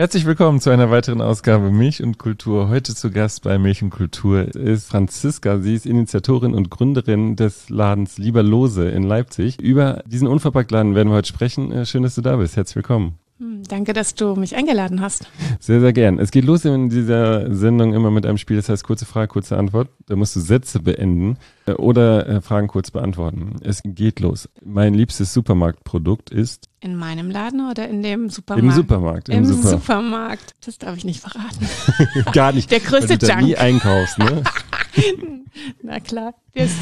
Herzlich willkommen zu einer weiteren Ausgabe Milch und Kultur. Heute zu Gast bei Milch und Kultur ist Franziska. Sie ist Initiatorin und Gründerin des Ladens Lieber Lose in Leipzig. Über diesen Unverpacktladen werden wir heute sprechen. Schön, dass du da bist. Herzlich willkommen. Danke, dass du mich eingeladen hast. Sehr, sehr gern. Es geht los in dieser Sendung immer mit einem Spiel, das heißt kurze Frage, kurze Antwort. Da musst du Sätze beenden oder Fragen kurz beantworten. Es geht los. Mein liebstes Supermarktprodukt ist? In meinem Laden oder in dem Supermarkt? Im Supermarkt. Im Supermarkt. Das darf ich nicht verraten. Gar nicht. Der größte weil du da Junk. nie einkaufst, ne? Na klar.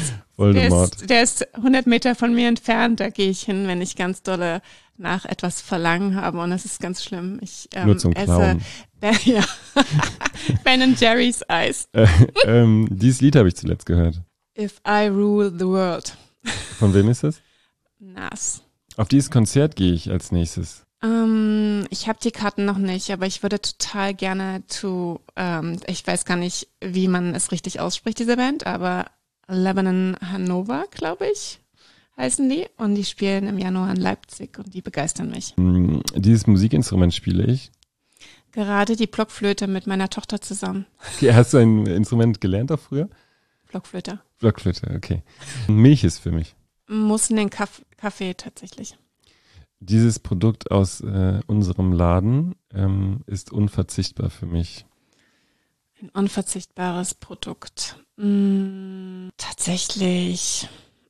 Der ist 100 Meter von mir entfernt. Da gehe ich hin, wenn ich ganz dolle nach etwas Verlangen habe. Und das ist ganz schlimm. Ich Nur zum Klauen. Ja. Ben & Jerry's Eis. Dieses Lied habe ich zuletzt gehört. If I Rule the World. Von wem ist das? Nas. Auf dieses Konzert gehe ich als nächstes. Ich habe die Karten noch nicht, aber ich würde total gerne ich weiß gar nicht, wie man es richtig ausspricht, diese Band, aber Lebanon Hannover, glaube ich, heißen die. Und die spielen im Januar in Leipzig und die begeistern mich. Dieses Musikinstrument spiele ich. Gerade die Blockflöte mit meiner Tochter zusammen. Okay, hast du ein Instrument gelernt auch früher? Blockflöte, okay. Milch ist für mich. Muss in den Kaffee tatsächlich. Dieses Produkt aus unserem Laden ist unverzichtbar für mich. Ein unverzichtbares Produkt. Tatsächlich.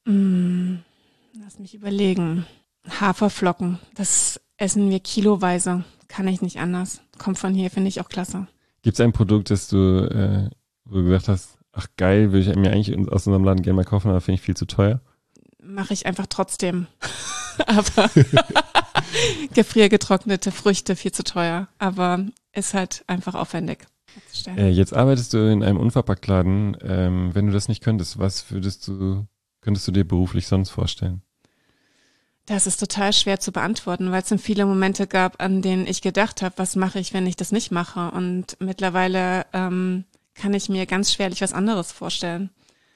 Lass mich überlegen. Haferflocken. Das essen wir kiloweise. Kann ich nicht anders. Kommt von hier, finde ich auch klasse. Gibt es ein Produkt, das du, wo du gesagt hast, ach geil, würde ich mir eigentlich aus unserem Laden gerne mal kaufen, aber finde ich viel zu teuer? Mache ich einfach trotzdem. Aber gefriergetrocknete Früchte viel zu teuer. Aber ist halt einfach aufwendig. Jetzt arbeitest du in einem Unverpacktladen. Wenn du das nicht könntest, was könntest du dir beruflich sonst vorstellen? Das ist total schwer zu beantworten, weil es viele Momente gab, an denen ich gedacht habe, was mache ich, wenn ich das nicht mache? Und mittlerweile kann ich mir ganz schwerlich was anderes vorstellen.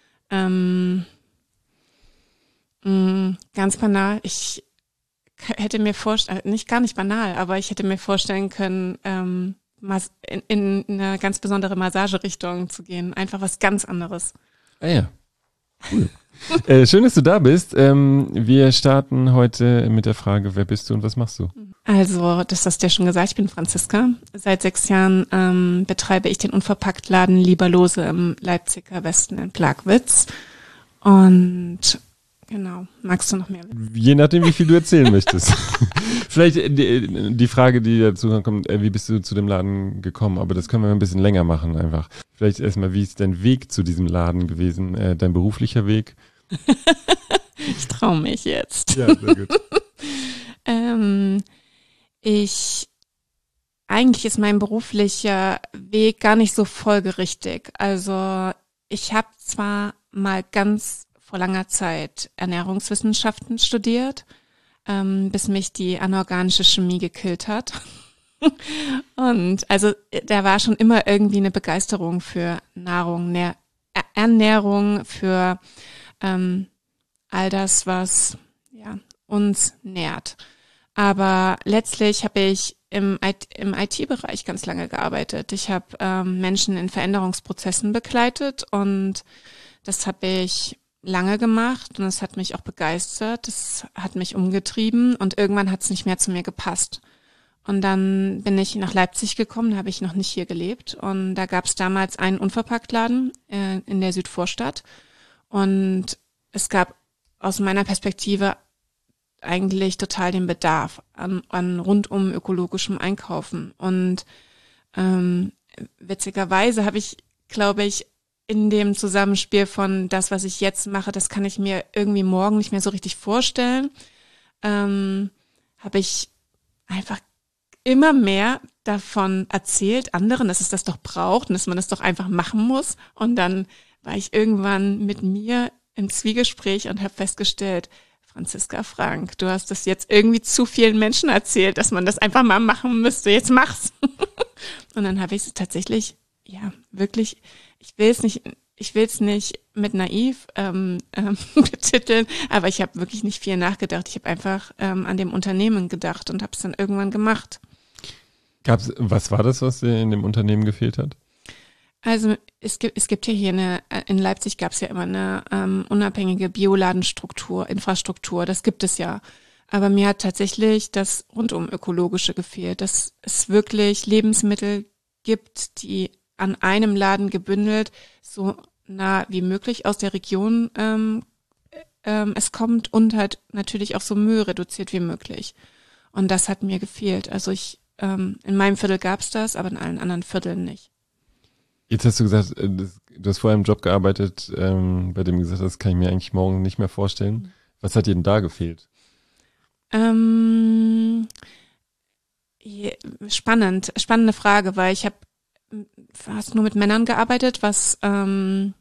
Ganz banal, ich hätte mir gar nicht banal, aber ich hätte mir vorstellen können, in eine ganz besondere Massagerichtung zu gehen. Einfach was ganz anderes. Ah ja, cool. Schön, dass du da bist. Wir starten heute mit der Frage, wer bist du und was machst du? Also, das hast du ja schon gesagt, ich bin Franziska. Seit 6 Jahren betreibe ich den Unverpacktladen Lieber Lose im Leipziger Westen in Plagwitz. Und genau, magst du noch mehr wissen? Je nachdem, wie viel du erzählen möchtest. Vielleicht die Frage, die dazu kommt, wie bist du zu dem Laden gekommen? Aber das können wir ein bisschen länger machen einfach. Vielleicht erstmal, wie ist dein Weg zu diesem Laden gewesen? Dein beruflicher Weg? Ich traue mich jetzt. Ja, sehr gut. Eigentlich ist mein beruflicher Weg gar nicht so folgerichtig. Also ich habe zwar mal ganz vor langer Zeit Ernährungswissenschaften studiert, bis mich die anorganische Chemie gekillt hat. Und also da war schon immer irgendwie eine Begeisterung für Nahrung, Ernährung, für all das, was uns nährt. Aber letztlich habe ich im IT-Bereich ganz lange gearbeitet. Ich habe Menschen in Veränderungsprozessen begleitet und das habe ich lange gemacht und es hat mich auch begeistert. Das hat mich umgetrieben und irgendwann hat es nicht mehr zu mir gepasst. Und dann bin ich nach Leipzig gekommen, da habe ich noch nicht hier gelebt. Und da gab es damals einen Unverpacktladen in der Südvorstadt. Und es gab aus meiner Perspektive eigentlich total den Bedarf an rundum ökologischem Einkaufen. Und witzigerweise habe ich, glaube ich, in dem Zusammenspiel von das, was ich jetzt mache, das kann ich mir irgendwie morgen nicht mehr so richtig vorstellen, habe ich einfach immer mehr davon erzählt, anderen, dass es das doch braucht und dass man das doch einfach machen muss. Und dann war ich irgendwann mit mir im Zwiegespräch und habe festgestellt, Franziska Frank, du hast das jetzt irgendwie zu vielen Menschen erzählt, dass man das einfach mal machen müsste. Jetzt mach's. Und dann habe ich es tatsächlich, wirklich, ich will es nicht mit naiv betiteln, aber ich habe wirklich nicht viel nachgedacht. Ich habe einfach an dem Unternehmen gedacht und habe es dann irgendwann gemacht. Was war das, was dir in dem Unternehmen gefehlt hat? Also es gibt ja hier in Leipzig gab es ja immer eine unabhängige Bioladenstruktur, Infrastruktur, das gibt es ja. Aber mir hat tatsächlich das rundum Ökologische gefehlt, dass es wirklich Lebensmittel gibt, die an einem Laden gebündelt so nah wie möglich aus der Region es kommt und halt natürlich auch so Müll reduziert wie möglich. Und das hat mir gefehlt. Also in meinem Viertel gab's das, aber in allen anderen Vierteln nicht. Jetzt hast du gesagt, du hast vorher im Job gearbeitet, bei dem du gesagt hast, das kann ich mir eigentlich morgen nicht mehr vorstellen. Was hat dir denn da gefehlt? Spannende Frage, weil ich habe fast nur mit Männern gearbeitet, was ein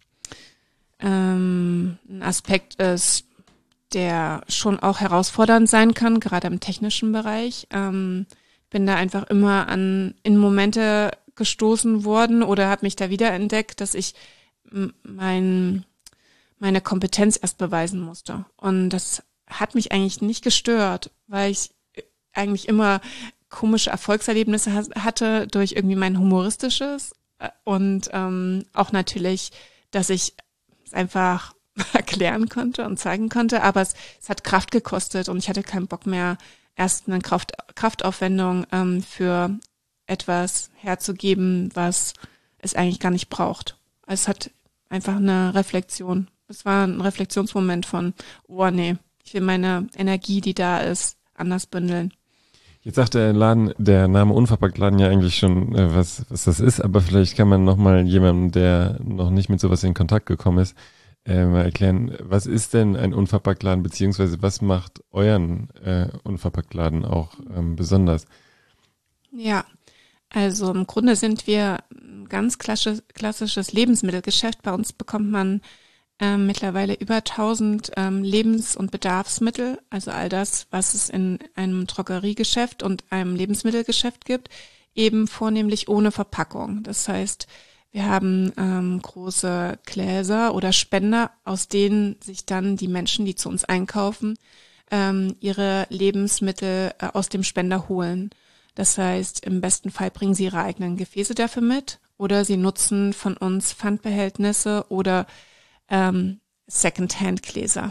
Aspekt ist, der schon auch herausfordernd sein kann, gerade im technischen Bereich. Bin da einfach immer in Momente gestoßen worden oder habe mich da wiederentdeckt, dass ich meine Kompetenz erst beweisen musste. Und das hat mich eigentlich nicht gestört, weil ich eigentlich immer komische Erfolgserlebnisse hatte durch irgendwie mein Humoristisches und auch natürlich, dass ich es einfach erklären konnte und zeigen konnte, aber es hat Kraft gekostet und ich hatte keinen Bock mehr, erst eine Kraftaufwendung für etwas herzugeben, was es eigentlich gar nicht braucht. Es hat einfach eine Reflexion. Es war ein Reflexionsmoment von, oh nee, ich will meine Energie, die da ist, anders bündeln. Jetzt sagt der Name Unverpacktladen ja eigentlich schon, was das ist, aber vielleicht kann man nochmal jemandem, der noch nicht mit sowas in Kontakt gekommen ist, mal erklären, was ist denn ein Unverpacktladen, beziehungsweise was macht euren Unverpacktladen auch besonders? Ja, also im Grunde sind wir ein ganz klassisches Lebensmittelgeschäft. Bei uns bekommt man mittlerweile über 1000 Lebens- und Bedarfsmittel, also all das, was es in einem Drogeriegeschäft und einem Lebensmittelgeschäft gibt, eben vornehmlich ohne Verpackung. Das heißt, wir haben große Gläser oder Spender, aus denen sich dann die Menschen, die zu uns einkaufen, ihre Lebensmittel aus dem Spender holen. Das heißt, im besten Fall bringen sie ihre eigenen Gefäße dafür mit oder sie nutzen von uns Pfandbehältnisse oder Secondhand-Gläser.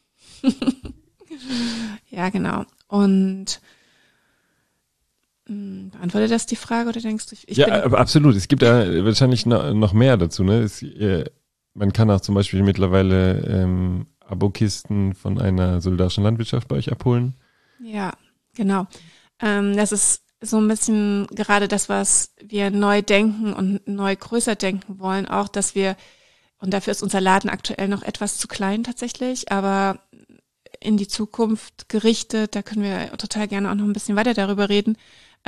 Ja, genau. Und beantwortet das die Frage oder denkst du, aber absolut. Es gibt da wahrscheinlich noch mehr dazu. Ne? Man kann auch zum Beispiel mittlerweile Abokisten von einer solidarischen Landwirtschaft bei euch abholen. Ja, genau. Das ist so ein bisschen gerade das, was wir neu denken und neu größer denken wollen, auch, dass wir, und dafür ist unser Laden aktuell noch etwas zu klein tatsächlich, aber in die Zukunft gerichtet, da können wir total gerne auch noch ein bisschen weiter darüber reden,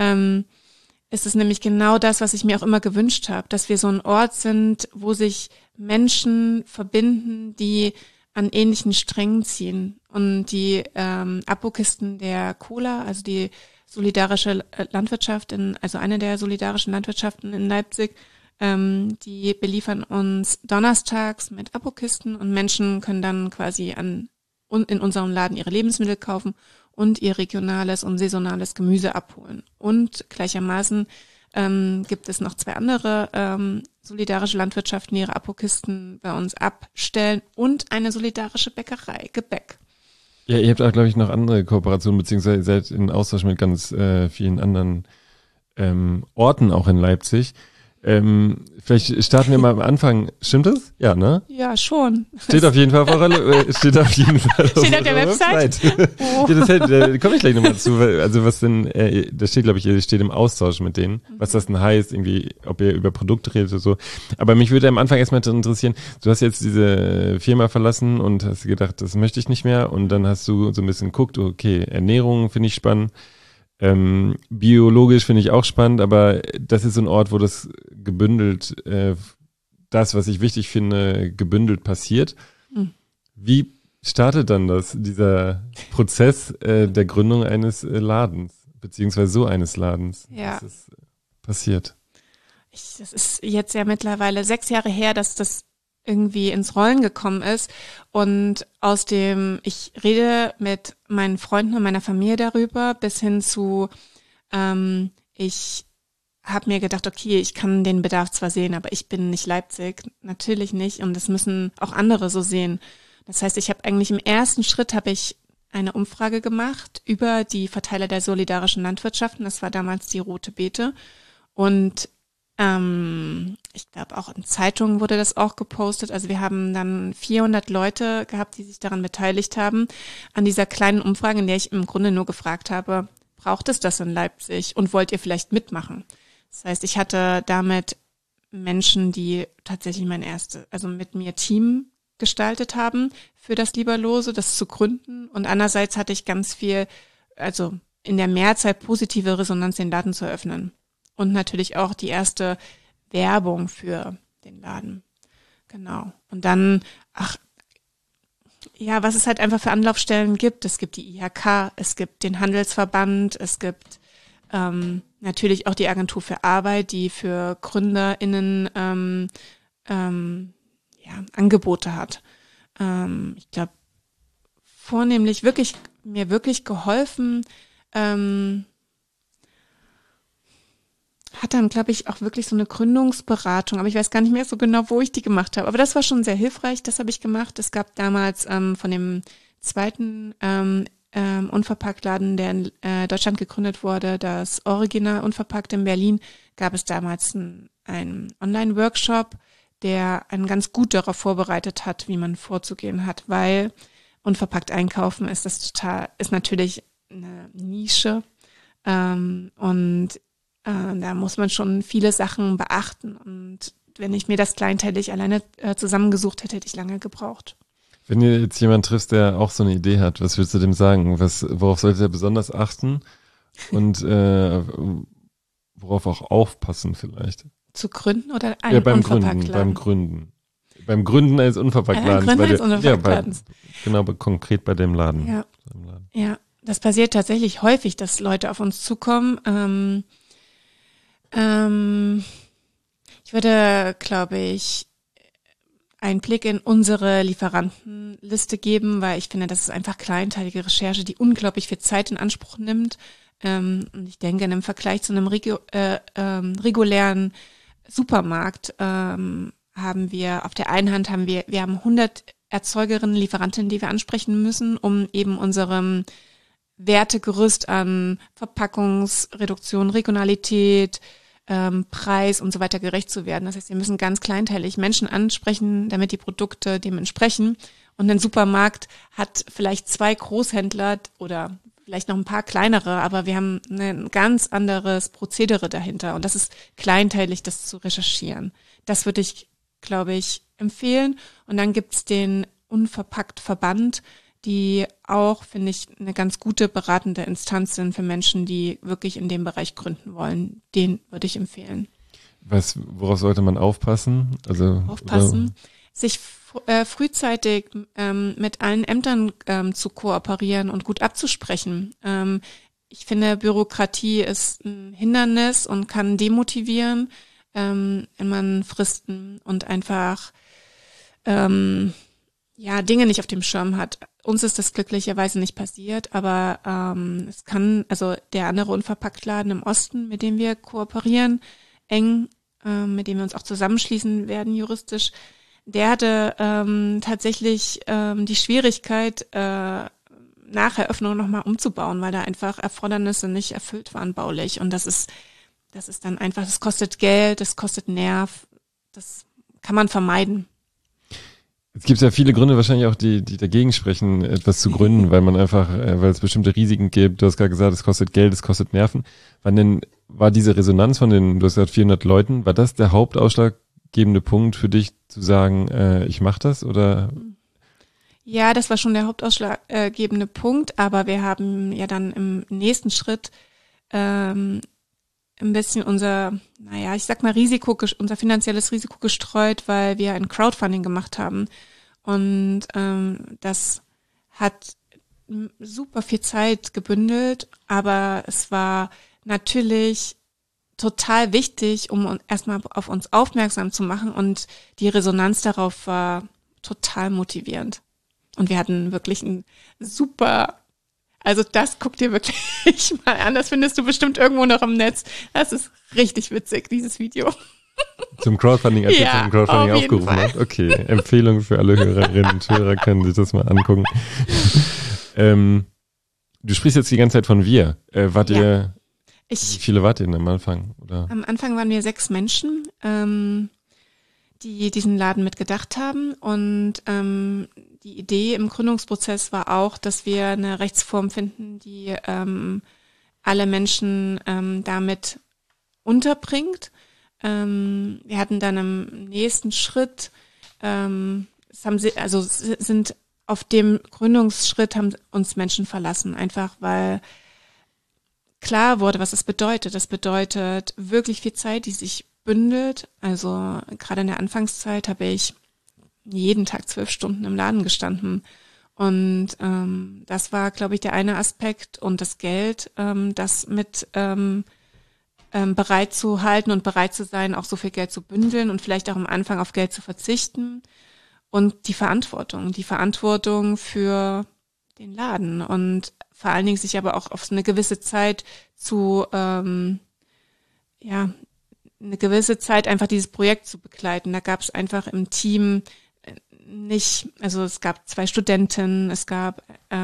ist es nämlich genau das, was ich mir auch immer gewünscht habe, dass wir so ein Ort sind, wo sich Menschen verbinden, die an ähnlichen Strängen ziehen und die Abokisten der Cola, also die solidarische Landwirtschaft, also eine der solidarischen Landwirtschaften in Leipzig, die beliefern uns donnerstags mit Abokisten und Menschen können dann quasi in unserem Laden ihre Lebensmittel kaufen und ihr regionales und saisonales Gemüse abholen. Und gleichermaßen gibt es noch 2 andere solidarische Landwirtschaften, die ihre Abokisten bei uns abstellen und eine solidarische Bäckerei, Gebäck. Ja, ihr habt auch, glaube ich, noch andere Kooperationen, beziehungsweise ihr seid in Austausch mit ganz vielen anderen Orten auch in Leipzig. Vielleicht starten wir mal am Anfang. Stimmt das? Ja, ne? Ja, schon. Steht auf jeden Fall auf steht auf jeden Fall steht auf der Website. Oh. Ja, da komme ich gleich nochmal zu. Also was denn, da steht, glaube ich, ihr steht im Austausch mit denen. Was das denn heißt, irgendwie, ob ihr über Produkte redet oder so. Aber mich würde am Anfang erstmal interessieren, du hast jetzt diese Firma verlassen und hast gedacht, das möchte ich nicht mehr. Und dann hast du so ein bisschen geguckt, okay, Ernährung finde ich spannend. Biologisch finde ich auch spannend, aber das ist so ein Ort, wo das gebündelt, das, was ich wichtig finde, gebündelt passiert. Wie startet dann dieser Prozess der Gründung eines Ladens, beziehungsweise so eines Ladens? Ja. Was ist passiert? Das ist jetzt ja mittlerweile 6 Jahre her, dass das irgendwie ins Rollen gekommen ist und ich rede mit meinen Freunden und meiner Familie darüber, bis hin zu, ich habe mir gedacht, okay, ich kann den Bedarf zwar sehen, aber ich bin nicht Leipzig, natürlich nicht. Und das müssen auch andere so sehen. Das heißt, ich habe eigentlich im ersten Schritt habe ich eine Umfrage gemacht über die Verteiler der solidarischen Landwirtschaften. Das war damals die Rote Beete. Und ich glaube auch in Zeitungen wurde das auch gepostet. Also wir haben dann 400 Leute gehabt, die sich daran beteiligt haben, an dieser kleinen Umfrage, in der ich im Grunde nur gefragt habe, braucht es das in Leipzig und wollt ihr vielleicht mitmachen? Das heißt, ich hatte damit Menschen, die tatsächlich also mit mir Team gestaltet haben für das Lieberlose, das zu gründen. Und andererseits hatte ich ganz viel, also in der Mehrzahl positive Resonanz, den Laden zu eröffnen. Und natürlich auch die erste Werbung für den Laden. Genau. Und dann, was es halt einfach für Anlaufstellen gibt. Es gibt die IHK, es gibt den Handelsverband, es gibt natürlich auch die Agentur für Arbeit, die für GründerInnen Angebote hat. Ich glaube, vornehmlich mir wirklich geholfen, hat dann, glaube ich, auch wirklich so eine Gründungsberatung, aber ich weiß gar nicht mehr so genau, wo ich die gemacht habe. Aber das war schon sehr hilfreich, das habe ich gemacht. Es gab damals von dem zweiten Unverpacktladen, der in Deutschland gegründet wurde, das Original Unverpackt in Berlin, gab es damals einen Online-Workshop, der einen ganz gut darauf vorbereitet hat, wie man vorzugehen hat, weil unverpackt einkaufen ist natürlich eine Nische und da muss man schon viele Sachen beachten. Und wenn ich mir das kleinteilig alleine zusammengesucht hätte, hätte ich lange gebraucht. Wenn ihr jetzt jemanden triffst, der auch so eine Idee hat, was würdest du dem sagen? Worauf sollte er besonders achten? Und worauf auch aufpassen vielleicht? Zu gründen oder einen Unverpacktladen? Beim Gründen eines Unverpacktladens. Genau, konkret bei dem Laden. Ja, das passiert tatsächlich häufig, dass Leute auf uns zukommen. Ich würde, glaube ich, einen Blick in unsere Lieferantenliste geben, weil ich finde, das ist einfach kleinteilige Recherche, die unglaublich viel Zeit in Anspruch nimmt. Und ich denke, im Vergleich zu einem regulären Supermarkt haben wir auf der einen Hand wir haben 100 Erzeugerinnen, Lieferantinnen, die wir ansprechen müssen, um eben unserem Wertegerüst an Verpackungsreduktion, Regionalität, Preis und so weiter gerecht zu werden. Das heißt, wir müssen ganz kleinteilig Menschen ansprechen, damit die Produkte dem entsprechen. Und ein Supermarkt hat vielleicht 2 Großhändler oder vielleicht noch ein paar kleinere, aber wir haben ein ganz anderes Prozedere dahinter. Und das ist kleinteilig, das zu recherchieren. Das würde ich, glaube ich, empfehlen. Und dann gibt's den Unverpackt-Verband, die auch, finde ich, eine ganz gute beratende Instanz sind für Menschen, die wirklich in dem Bereich gründen wollen. Den würde ich empfehlen. Worauf sollte man aufpassen? Sich frühzeitig mit allen Ämtern zu kooperieren und gut abzusprechen. Ich finde, Bürokratie ist ein Hindernis und kann demotivieren, wenn man Fristen und einfach Dinge nicht auf dem Schirm hat. Uns ist das glücklicherweise nicht passiert, aber es kann, also der andere Unverpacktladen im Osten, mit dem wir kooperieren, eng, mit dem wir uns auch zusammenschließen werden juristisch, der hatte tatsächlich die Schwierigkeit, nach Eröffnung nochmal umzubauen, weil da einfach Erfordernisse nicht erfüllt waren baulich. Und das ist dann einfach, das kostet Geld, das kostet Nerv, das kann man vermeiden. Es gibt ja viele Gründe wahrscheinlich auch, die dagegen sprechen, etwas zu gründen, weil es bestimmte Risiken gibt. Du hast gerade gesagt, es kostet Geld, es kostet Nerven. Wann denn war diese Resonanz von du hast gesagt 400 Leuten, war das der hauptausschlaggebende Punkt für dich zu sagen, ich mache das oder? Ja, das war schon der hauptausschlaggebende Punkt, aber wir haben ja dann im nächsten Schritt ein bisschen unser finanzielles Risiko gestreut, weil wir ein Crowdfunding gemacht haben. Und das hat super viel Zeit gebündelt, aber es war natürlich total wichtig, um erstmal auf uns aufmerksam zu machen, und die Resonanz darauf war total motivierend. Und wir hatten wirklich Also das guck dir wirklich mal an. Das findest du bestimmt irgendwo noch im Netz. Das ist richtig witzig, dieses Video. Zum Crowdfunding, als ihr zum Crowdfunding aufgerufen habt. Okay, Empfehlung für alle Hörerinnen und Hörer, können sich das mal angucken. Du sprichst jetzt die ganze Zeit von wir. Wie viele wart ihr denn am Anfang? Oder? Am Anfang waren wir 6 Menschen, die diesen Laden mitgedacht haben. Und die Idee im Gründungsprozess war auch, dass wir eine Rechtsform finden, die alle Menschen damit unterbringt. Wir hatten dann im nächsten Schritt, sind auf dem Gründungsschritt haben uns Menschen verlassen, einfach weil klar wurde, was es bedeutet. Das bedeutet wirklich viel Zeit, die sich bündelt. Also gerade in der Anfangszeit habe ich jeden Tag 12 Stunden im Laden gestanden. Und das war, glaube ich, der eine Aspekt. Und das Geld, das mit bereit zu halten und bereit zu sein, auch so viel Geld zu bündeln und vielleicht auch am Anfang auf Geld zu verzichten. Und die Verantwortung für den Laden und vor allen Dingen sich aber auch auf so eine gewisse Zeit eine gewisse Zeit einfach dieses Projekt zu begleiten. Da gab es einfach im Team es gab 2 Studenten, es gab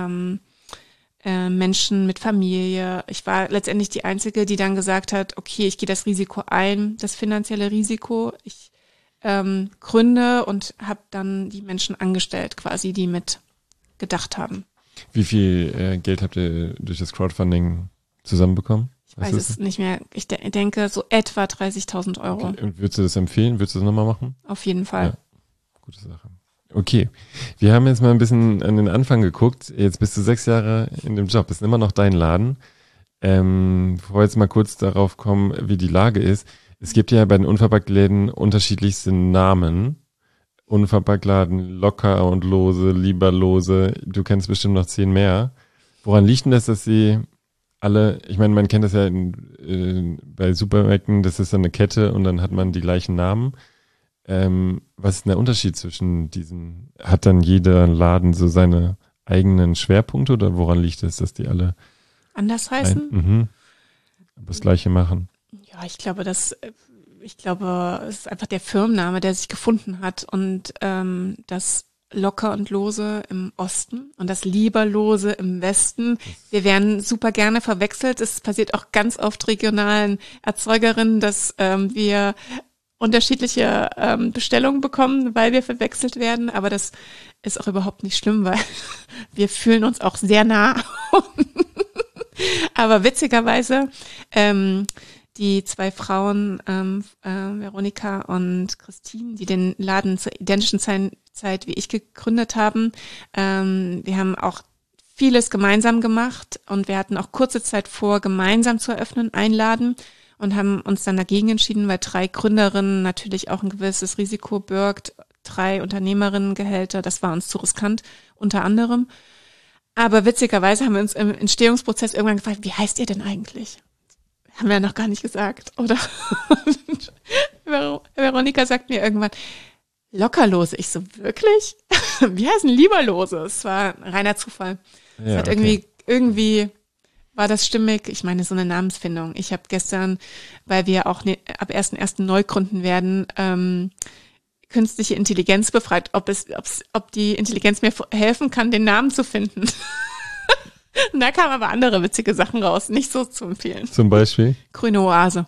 Menschen mit Familie. Ich war letztendlich die Einzige, die dann gesagt hat, okay, ich gehe das Risiko ein, das finanzielle Risiko. Ich gründe und habe dann die Menschen angestellt, quasi, die mit gedacht haben. Wie viel Geld habt ihr durch das Crowdfunding zusammenbekommen? Ich weiß es nicht mehr. Ich denke so etwa 30.000 Euro. Okay. Und würdest du das empfehlen? Würdest du das nochmal machen? Auf jeden Fall. Ja. Gute Sache. Okay, wir haben jetzt mal ein bisschen an den Anfang geguckt. Jetzt bist du 6 Jahre in dem Job, ist immer noch dein Laden. Bevor wir jetzt mal kurz darauf kommen, wie die Lage ist. Es gibt ja bei den Unverpacktläden unterschiedlichste Namen. Unverpacktladen, locker und lose, lieber lose. Du kennst bestimmt noch 10 mehr. Woran liegt denn das, dass sie alle, ich meine, man kennt das ja bei Supermärkten, das ist dann eine Kette und dann hat man die gleichen Namen. Was ist denn der Unterschied zwischen diesen? Hat dann jeder Laden so seine eigenen Schwerpunkte oder woran liegt es, dass die alle anders heißen? Das Gleiche machen? Ja, ich glaube, es ist einfach der Firmenname, der sich gefunden hat und das Locker und Lose im Osten und das Lieberlose im Westen. Wir werden super gerne verwechselt. Es passiert auch ganz oft regionalen Erzeugerinnen, dass wir unterschiedliche Bestellungen bekommen, weil wir verwechselt werden. Aber das ist auch überhaupt nicht schlimm, weil wir fühlen uns auch sehr nah. Aber witzigerweise, die 2 Frauen, Veronika und Christine, die den Laden zur identischen Zeit wie ich gegründet haben, wir haben auch vieles gemeinsam gemacht und wir hatten auch kurze Zeit vor, gemeinsam zu eröffnen, einen Laden und haben uns dann dagegen entschieden, weil 3 Gründerinnen natürlich auch ein gewisses Risiko birgt, 3 Unternehmerinnengehälter, das war uns zu riskant, unter anderem. Aber witzigerweise haben wir uns im Entstehungsprozess irgendwann gefragt, wie heißt ihr denn eigentlich? Haben wir ja noch gar nicht gesagt, oder? Veronika sagt mir irgendwann, Lockerlose. Ich so, wirklich? Wie heißen Lieberlose? Es war ein reiner Zufall. Ja, es hat irgendwie war das stimmig. Ich meine, so eine Namensfindung. Ich habe gestern, weil wir auch ab 1.1. neu gründen werden, künstliche Intelligenz befragt, ob die Intelligenz mir helfen kann, den Namen zu finden. Und da kamen aber andere witzige Sachen raus, nicht so zu empfehlen. Zum Beispiel? Grüne Oase.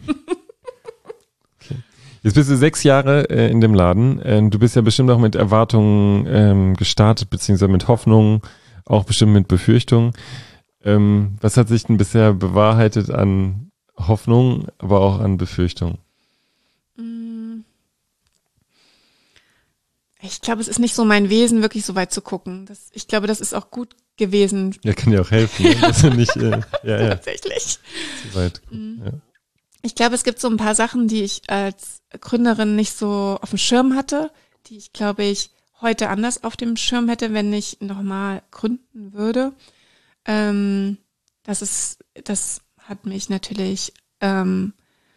Okay. Jetzt bist du 6 Jahre in dem Laden. Du bist ja bestimmt auch mit Erwartungen gestartet, beziehungsweise mit Hoffnungen, auch bestimmt mit Befürchtungen. Was hat sich denn bisher bewahrheitet an Hoffnung, aber auch an Befürchtung? Ich glaube, es ist nicht so mein Wesen, wirklich so weit zu gucken. Ich glaube, das ist auch gut gewesen. Ja, kann dir auch helfen, ne? Dass du nicht, Tatsächlich. Zu weit gucken, ja. Ich glaube, es gibt so ein paar Sachen, die ich als Gründerin nicht so auf dem Schirm hatte, die ich, glaube ich, heute anders auf dem Schirm hätte, wenn ich nochmal gründen würde. Das hat mich natürlich, daran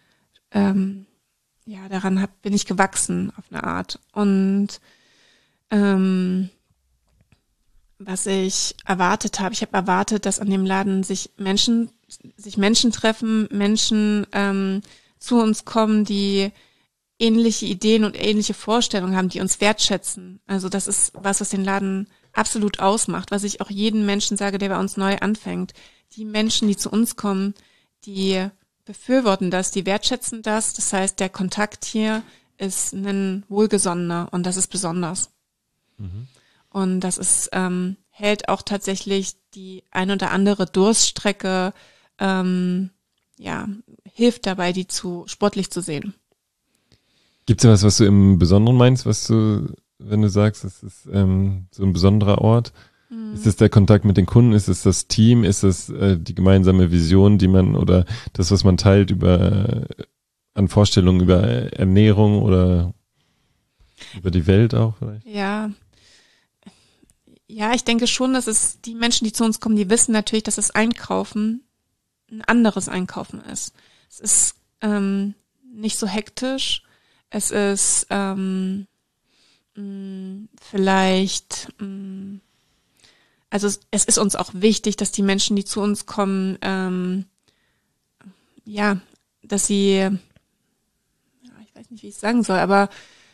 bin ich gewachsen auf eine Art. Und was ich erwartet habe. Ich habe erwartet, dass an dem Laden sich Menschen treffen, Menschen zu uns kommen, die ähnliche Ideen und ähnliche Vorstellungen haben, die uns wertschätzen. Also das ist was den Laden absolut ausmacht, was ich auch jedem Menschen sage, der bei uns neu anfängt. Die Menschen, die zu uns kommen, die befürworten das, die wertschätzen das. Das heißt, der Kontakt hier ist ein wohlgesonnener und das ist besonders. Mhm. Und das ist hält auch tatsächlich die ein oder andere Durststrecke, hilft dabei, die sportlich zu sehen. Gibt es was du im Besonderen meinst, wenn du sagst, es ist so ein besonderer Ort? Ist es der Kontakt mit den Kunden? Ist es das Team? Ist es die gemeinsame Vision, die man oder das, was man teilt an Vorstellungen über Ernährung oder über die Welt auch vielleicht? Ja, ich denke schon, dass es die Menschen, die zu uns kommen, die wissen natürlich, dass das Einkaufen ein anderes Einkaufen ist. Es ist nicht so hektisch. Es ist vielleicht, also es ist uns auch wichtig, dass die Menschen, die zu uns kommen, dass sie, ich weiß nicht, wie ich es sagen soll, aber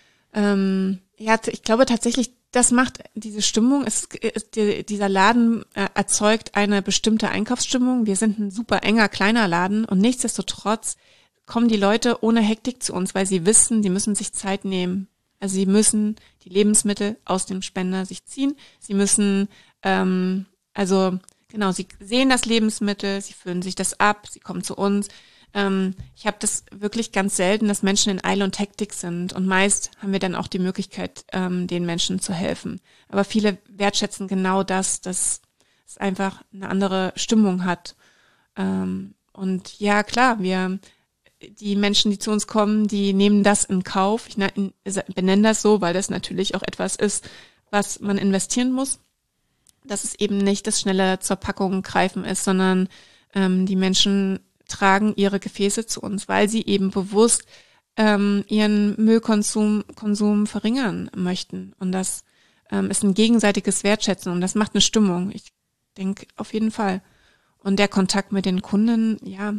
ich glaube tatsächlich, das macht diese Stimmung. Dieser Laden erzeugt eine bestimmte Einkaufsstimmung. Wir sind ein super enger, kleiner Laden und nichtsdestotrotz kommen die Leute ohne Hektik zu uns, weil sie wissen, sie müssen sich Zeit nehmen. Also sie müssen die Lebensmittel aus dem Spender sich ziehen. Sie müssen, sie sehen das Lebensmittel, sie füllen sich das ab, sie kommen zu uns. Ich habe das wirklich ganz selten, dass Menschen in Eile und Hektik sind und meist haben wir dann auch die Möglichkeit, den Menschen zu helfen. Aber viele wertschätzen genau das, dass es einfach eine andere Stimmung hat. Und ja, klar, die Menschen, die zu uns kommen, die nehmen das in Kauf. Ich benenne das so, weil das natürlich auch etwas ist, was man investieren muss. Dass es eben nicht das schnelle zur Packung greifen ist, sondern die Menschen tragen ihre Gefäße zu uns, weil sie eben bewusst ihren Müllkonsum verringern möchten. Und das ist ein gegenseitiges Wertschätzen und das macht eine Stimmung. Ich denke auf jeden Fall. Und der Kontakt mit den Kunden, ja,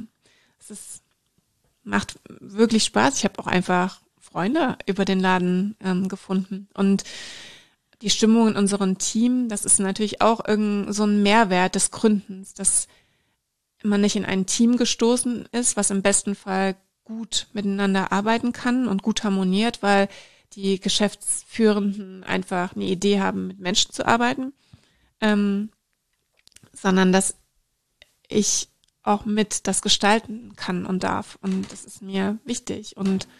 macht wirklich Spaß. Ich habe auch einfach Freunde über den Laden gefunden. Und die Stimmung in unserem Team, das ist natürlich auch so ein Mehrwert des Gründens, dass man nicht in ein Team gestoßen ist, was im besten Fall gut miteinander arbeiten kann und gut harmoniert, weil die Geschäftsführenden einfach eine Idee haben, mit Menschen zu arbeiten, sondern dass ich auch mit das gestalten kann und darf. Und das ist mir wichtig. Und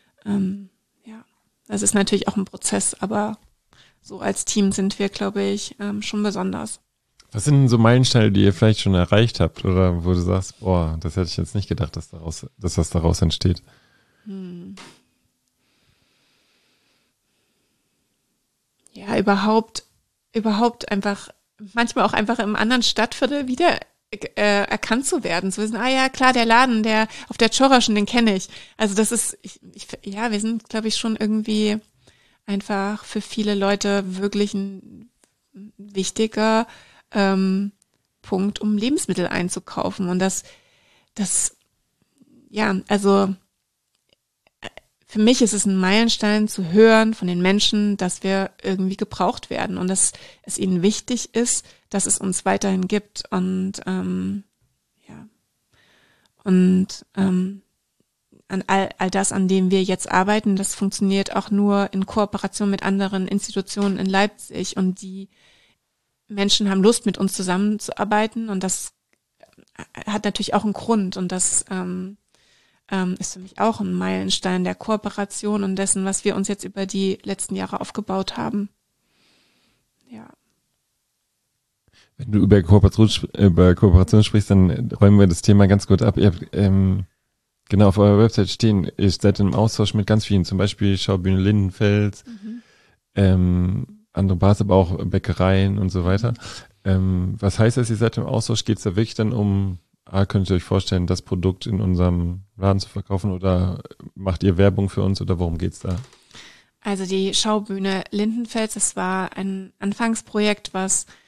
das ist natürlich auch ein Prozess, aber so als Team sind wir, glaube ich, schon besonders. Was sind denn so Meilensteine, die ihr vielleicht schon erreicht habt oder wo du sagst, boah, das hätte ich jetzt nicht gedacht, dass das daraus entsteht? Ja, überhaupt einfach, manchmal auch einfach im anderen Stadtviertel wieder erkannt zu werden. So wissen, ja, klar, der Laden, der auf der Czoroschen, den kenne ich. Also das ist, wir sind, glaube ich, schon irgendwie einfach für viele Leute wirklich ein wichtiger Punkt, um Lebensmittel einzukaufen. Und für mich ist es ein Meilenstein zu hören von den Menschen, dass wir irgendwie gebraucht werden und dass es ihnen wichtig ist, dass es uns weiterhin gibt. Und an all das, an dem wir jetzt arbeiten, das funktioniert auch nur in Kooperation mit anderen Institutionen in Leipzig. Und die Menschen haben Lust, mit uns zusammenzuarbeiten. Und das hat natürlich auch einen Grund. Und das ist für mich auch ein Meilenstein der Kooperation und dessen, was wir uns jetzt über die letzten Jahre aufgebaut haben. Ja. Wenn du über Kooperation sprichst, dann räumen wir das Thema ganz gut ab. Ihr habt genau auf eurer Website stehen, ihr seid im Austausch mit ganz vielen, zum Beispiel Schaubühne Lindenfels, andere Bars, aber auch Bäckereien und so weiter. Was heißt das, ihr seid im Austausch? Geht es da wirklich dann um, könnt ihr euch vorstellen, das Produkt in unserem Laden zu verkaufen oder macht ihr Werbung für uns oder worum geht's da? Also die Schaubühne Lindenfels, das war ein Anfangsprojekt, was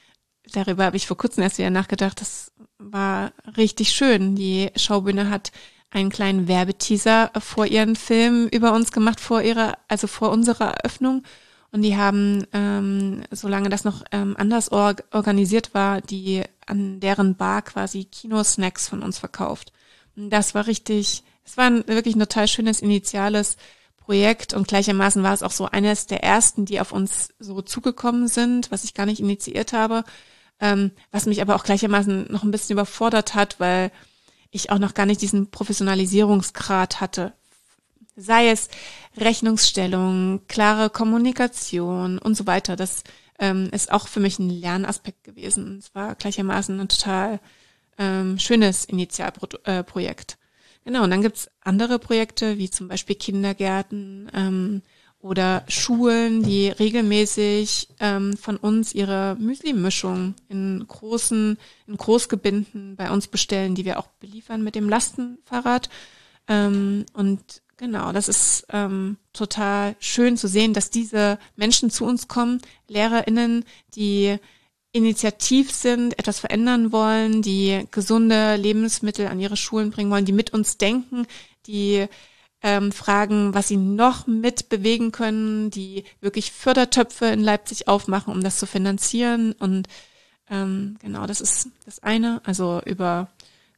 darüber habe ich vor kurzem erst wieder nachgedacht, das war richtig schön. Die Schaubühne hat einen kleinen Werbeteaser vor ihren Film über uns gemacht, vor unserer Eröffnung. Und die haben, solange das noch anders organisiert war, die an deren Bar quasi Kinosnacks von uns verkauft. Und es war wirklich ein total schönes initiales Projekt und gleichermaßen war es auch so eines der ersten, die auf uns so zugekommen sind, was ich gar nicht initiiert habe, was mich aber auch gleichermaßen noch ein bisschen überfordert hat, weil ich auch noch gar nicht diesen Professionalisierungsgrad hatte. Sei es Rechnungsstellung, klare Kommunikation und so weiter. Das ist auch für mich ein Lernaspekt gewesen. Es war gleichermaßen ein total schönes Initialprojekt. Genau, und dann gibt's andere Projekte, wie zum Beispiel Kindergärten oder Schulen, die regelmäßig von uns ihre Müsli-Mischung in Großgebinden bei uns bestellen, die wir auch beliefern mit dem Lastenfahrrad. Und genau, das ist total schön zu sehen, dass diese Menschen zu uns kommen, LehrerInnen, die initiativ sind, etwas verändern wollen, die gesunde Lebensmittel an ihre Schulen bringen wollen, die mit uns denken, die fragen, was sie noch mit bewegen können, die wirklich Fördertöpfe in Leipzig aufmachen, um das zu finanzieren. Und genau, das ist das eine. Also über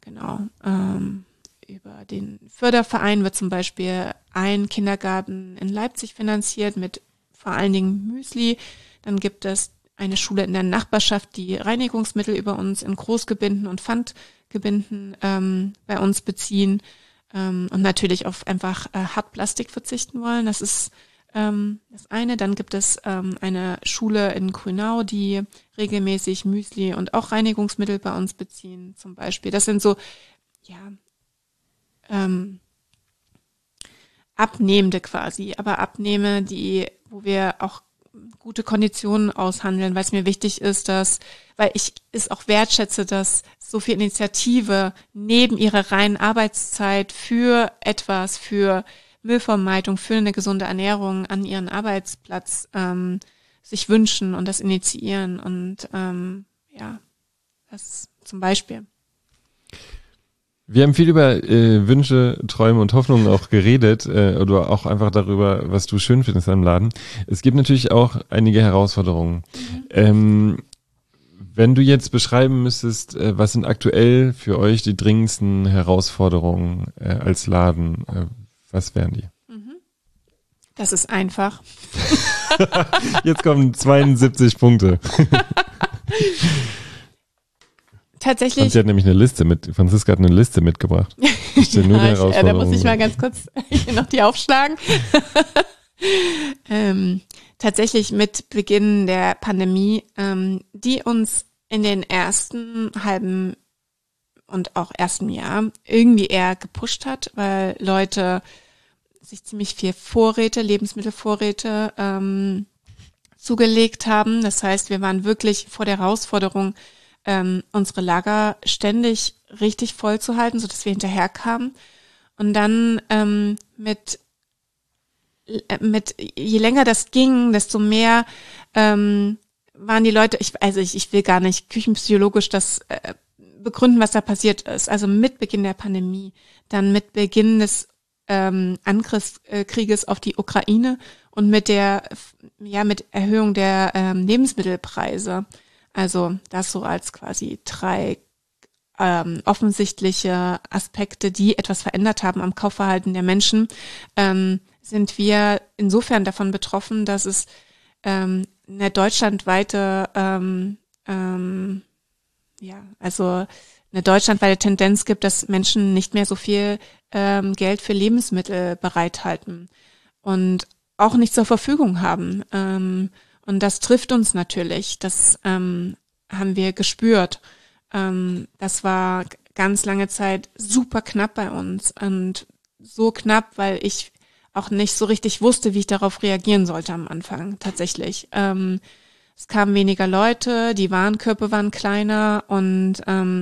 den Förderverein wird zum Beispiel ein Kindergarten in Leipzig finanziert mit vor allen Dingen Müsli. Dann gibt es eine Schule in der Nachbarschaft, die Reinigungsmittel über uns in Großgebinden und Pfandgebinden bei uns beziehen und natürlich auf einfach Hartplastik verzichten wollen. Das ist das eine. Dann gibt es eine Schule in Grünau, die regelmäßig Müsli und auch Reinigungsmittel bei uns beziehen zum Beispiel. Das sind so, Abnehmende quasi, aber Abnehmer, wo wir auch gute Konditionen aushandeln, weil es mir wichtig ist, weil ich es auch wertschätze, dass so viel Initiative neben ihrer reinen Arbeitszeit für Müllvermeidung, für eine gesunde Ernährung an ihren Arbeitsplatz sich wünschen und das initiieren und das zum Beispiel. Wir haben viel über Wünsche, Träume und Hoffnungen auch geredet oder auch einfach darüber, was du schön findest am Laden. Es gibt natürlich auch einige Herausforderungen. Wenn du jetzt beschreiben müsstest, was sind aktuell für euch die dringendsten Herausforderungen als Laden, was wären die? Das ist einfach. Jetzt kommen 72 Punkte. Tatsächlich. Und sie hat nämlich Franziska hat eine Liste mitgebracht. Da muss ich mal ganz kurz hier noch die aufschlagen. Tatsächlich mit Beginn der Pandemie, die uns in den ersten halben und auch ersten Jahr irgendwie eher gepusht hat, weil Leute sich ziemlich viel Lebensmittelvorräte zugelegt haben. Das heißt, wir waren wirklich vor der Herausforderung, unsere Lager ständig richtig voll zu halten, sodass wir hinterherkamen. Und dann je länger das ging, desto mehr waren die Leute, ich will gar nicht küchenpsychologisch das begründen, was da passiert ist. Also mit Beginn der Pandemie, dann mit Beginn des Angriffskrieges auf die Ukraine und mit Erhöhung der Lebensmittelpreise. Also das so als quasi 3 offensichtliche Aspekte, die etwas verändert haben am Kaufverhalten der Menschen, sind wir insofern davon betroffen, dass es eine deutschlandweite eine deutschlandweite Tendenz gibt, dass Menschen nicht mehr so viel Geld für Lebensmittel bereithalten und auch nicht zur Verfügung haben. Und das trifft uns natürlich. Das haben wir gespürt. Das war ganz lange Zeit super knapp bei uns und so knapp, weil ich auch nicht so richtig wusste, wie ich darauf reagieren sollte am Anfang tatsächlich. Es kamen weniger Leute, die Warenkörbe waren kleiner und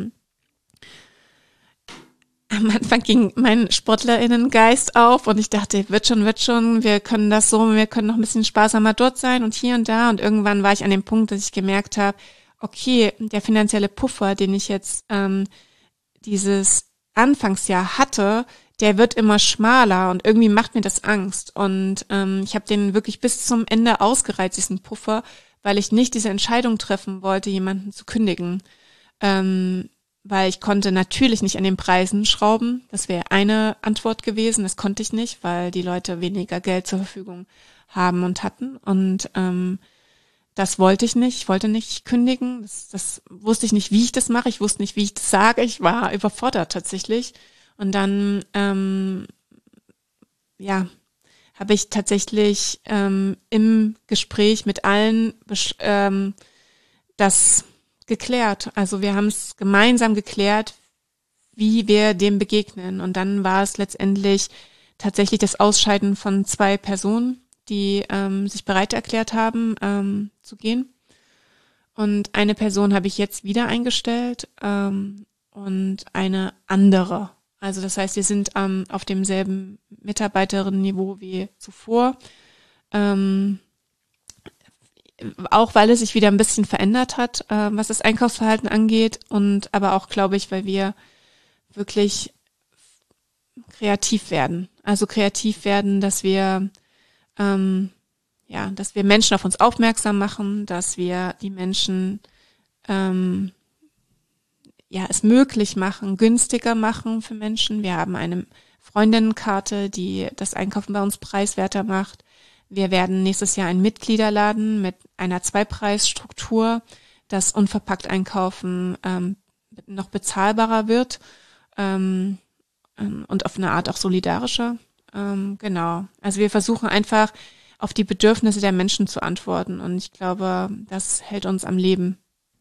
am Anfang ging mein SportlerInnen-Geist auf und ich dachte, wird schon, wir können noch ein bisschen sparsamer dort sein und hier und da und irgendwann war ich an dem Punkt, dass ich gemerkt habe, okay, der finanzielle Puffer, den ich jetzt dieses Anfangsjahr hatte, der wird immer schmaler und irgendwie macht mir das Angst. Und ich habe den wirklich bis zum Ende ausgereizt, diesen Puffer, weil ich nicht diese Entscheidung treffen wollte, jemanden zu kündigen. Weil ich konnte natürlich nicht an den Preisen schrauben. Das wäre eine Antwort gewesen. Das konnte ich nicht, weil die Leute weniger Geld zur Verfügung haben und hatten. Und das wollte ich nicht. Ich wollte nicht kündigen. Das wusste ich nicht, wie ich das mache. Ich wusste nicht, wie ich das sage. Ich war überfordert tatsächlich. Und dann, habe ich tatsächlich im Gespräch mit allen das geklärt. Also wir haben es gemeinsam geklärt, wie wir dem begegnen. Und dann war es letztendlich tatsächlich das Ausscheiden von 2 Personen, die sich bereit erklärt haben, zu gehen. Und eine Person habe ich jetzt wieder eingestellt und eine andere. Also das heißt, wir sind auf demselben Mitarbeiterinnenniveau wie zuvor. Auch weil es sich wieder ein bisschen verändert hat, was das Einkaufsverhalten angeht, und aber auch, glaube ich, weil wir wirklich kreativ werden. Also kreativ werden, dass wir Menschen auf uns aufmerksam machen, dass wir die Menschen es möglich machen, günstiger machen für Menschen. Wir haben eine Freundinnenkarte, die das Einkaufen bei uns preiswerter macht. Wir werden nächstes Jahr einen Mitgliederladen mit einer 2-Preis-Struktur, das unverpackt Einkaufen noch bezahlbarer wird und auf eine Art auch solidarischer. Genau. Also wir versuchen einfach auf die Bedürfnisse der Menschen zu antworten, und ich glaube, das hält uns am Leben.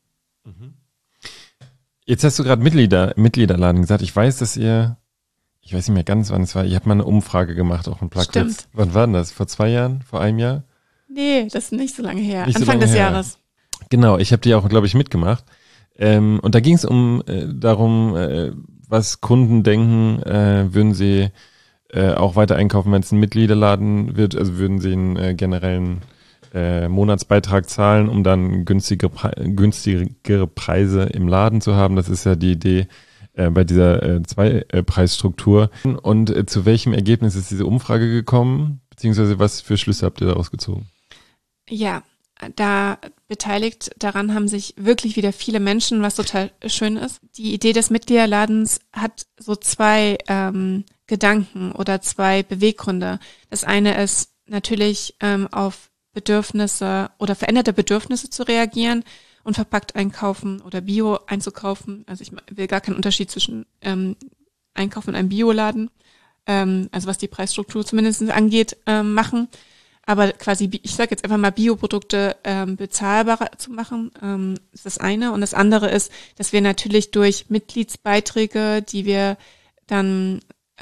Jetzt hast du gerade Mitgliederladen gesagt. Ich weiß, dass ich weiß nicht mehr ganz, wann es war. Ihr habt mal eine Umfrage gemacht, auch ein Plugwitz. Wann war denn das? Vor 2 Jahren? Vor einem Jahr? Nee, das ist nicht so lange her. Nicht Anfang so lange des her. Jahres. Genau, ich habe die auch, glaube ich, mitgemacht. Und da ging es darum, was Kunden denken, würden sie auch weiter einkaufen, wenn es ein Mitgliederladen wird. Also würden sie einen generellen Monatsbeitrag zahlen, um dann günstigere Preise im Laden zu haben. Das ist ja die Idee bei dieser 2-Preisstruktur. Und zu welchem Ergebnis ist diese Umfrage gekommen? Beziehungsweise was für Schlüsse habt ihr daraus gezogen? Ja, da beteiligt daran haben sich wirklich wieder viele Menschen, was total schön ist. Die Idee des Mitgliederladens hat so 2 Gedanken oder 2 Beweggründe. Das eine ist natürlich auf Bedürfnisse oder veränderte Bedürfnisse zu reagieren und verpackt einkaufen oder Bio einzukaufen. Also ich will gar keinen Unterschied zwischen Einkaufen in einem Bioladen, also was die Preisstruktur zumindest angeht, machen. Aber quasi, ich sage jetzt einfach mal, Bioprodukte bezahlbarer zu machen, ist das eine. Und das andere ist, dass wir natürlich durch Mitgliedsbeiträge, die wir dann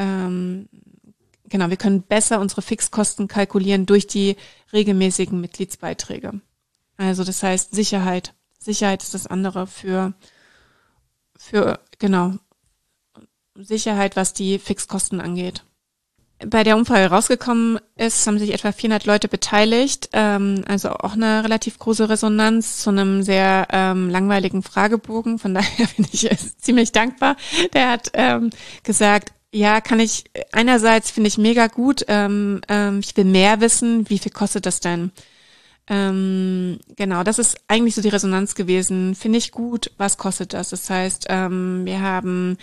wir können besser unsere Fixkosten kalkulieren durch die regelmäßigen Mitgliedsbeiträge. Also das heißt Sicherheit. Sicherheit ist das andere für Sicherheit, was die Fixkosten angeht. Bei der Umfrage rausgekommen ist, haben sich etwa 400 Leute beteiligt, also auch eine relativ große Resonanz zu einem sehr langweiligen Fragebogen. Von daher bin ich ziemlich dankbar. Der hat gesagt, ja, einerseits finde ich mega gut, ich will mehr wissen, wie viel kostet das denn? Genau, das ist eigentlich so die Resonanz gewesen. Finde ich gut, was kostet das? Das heißt, wir haben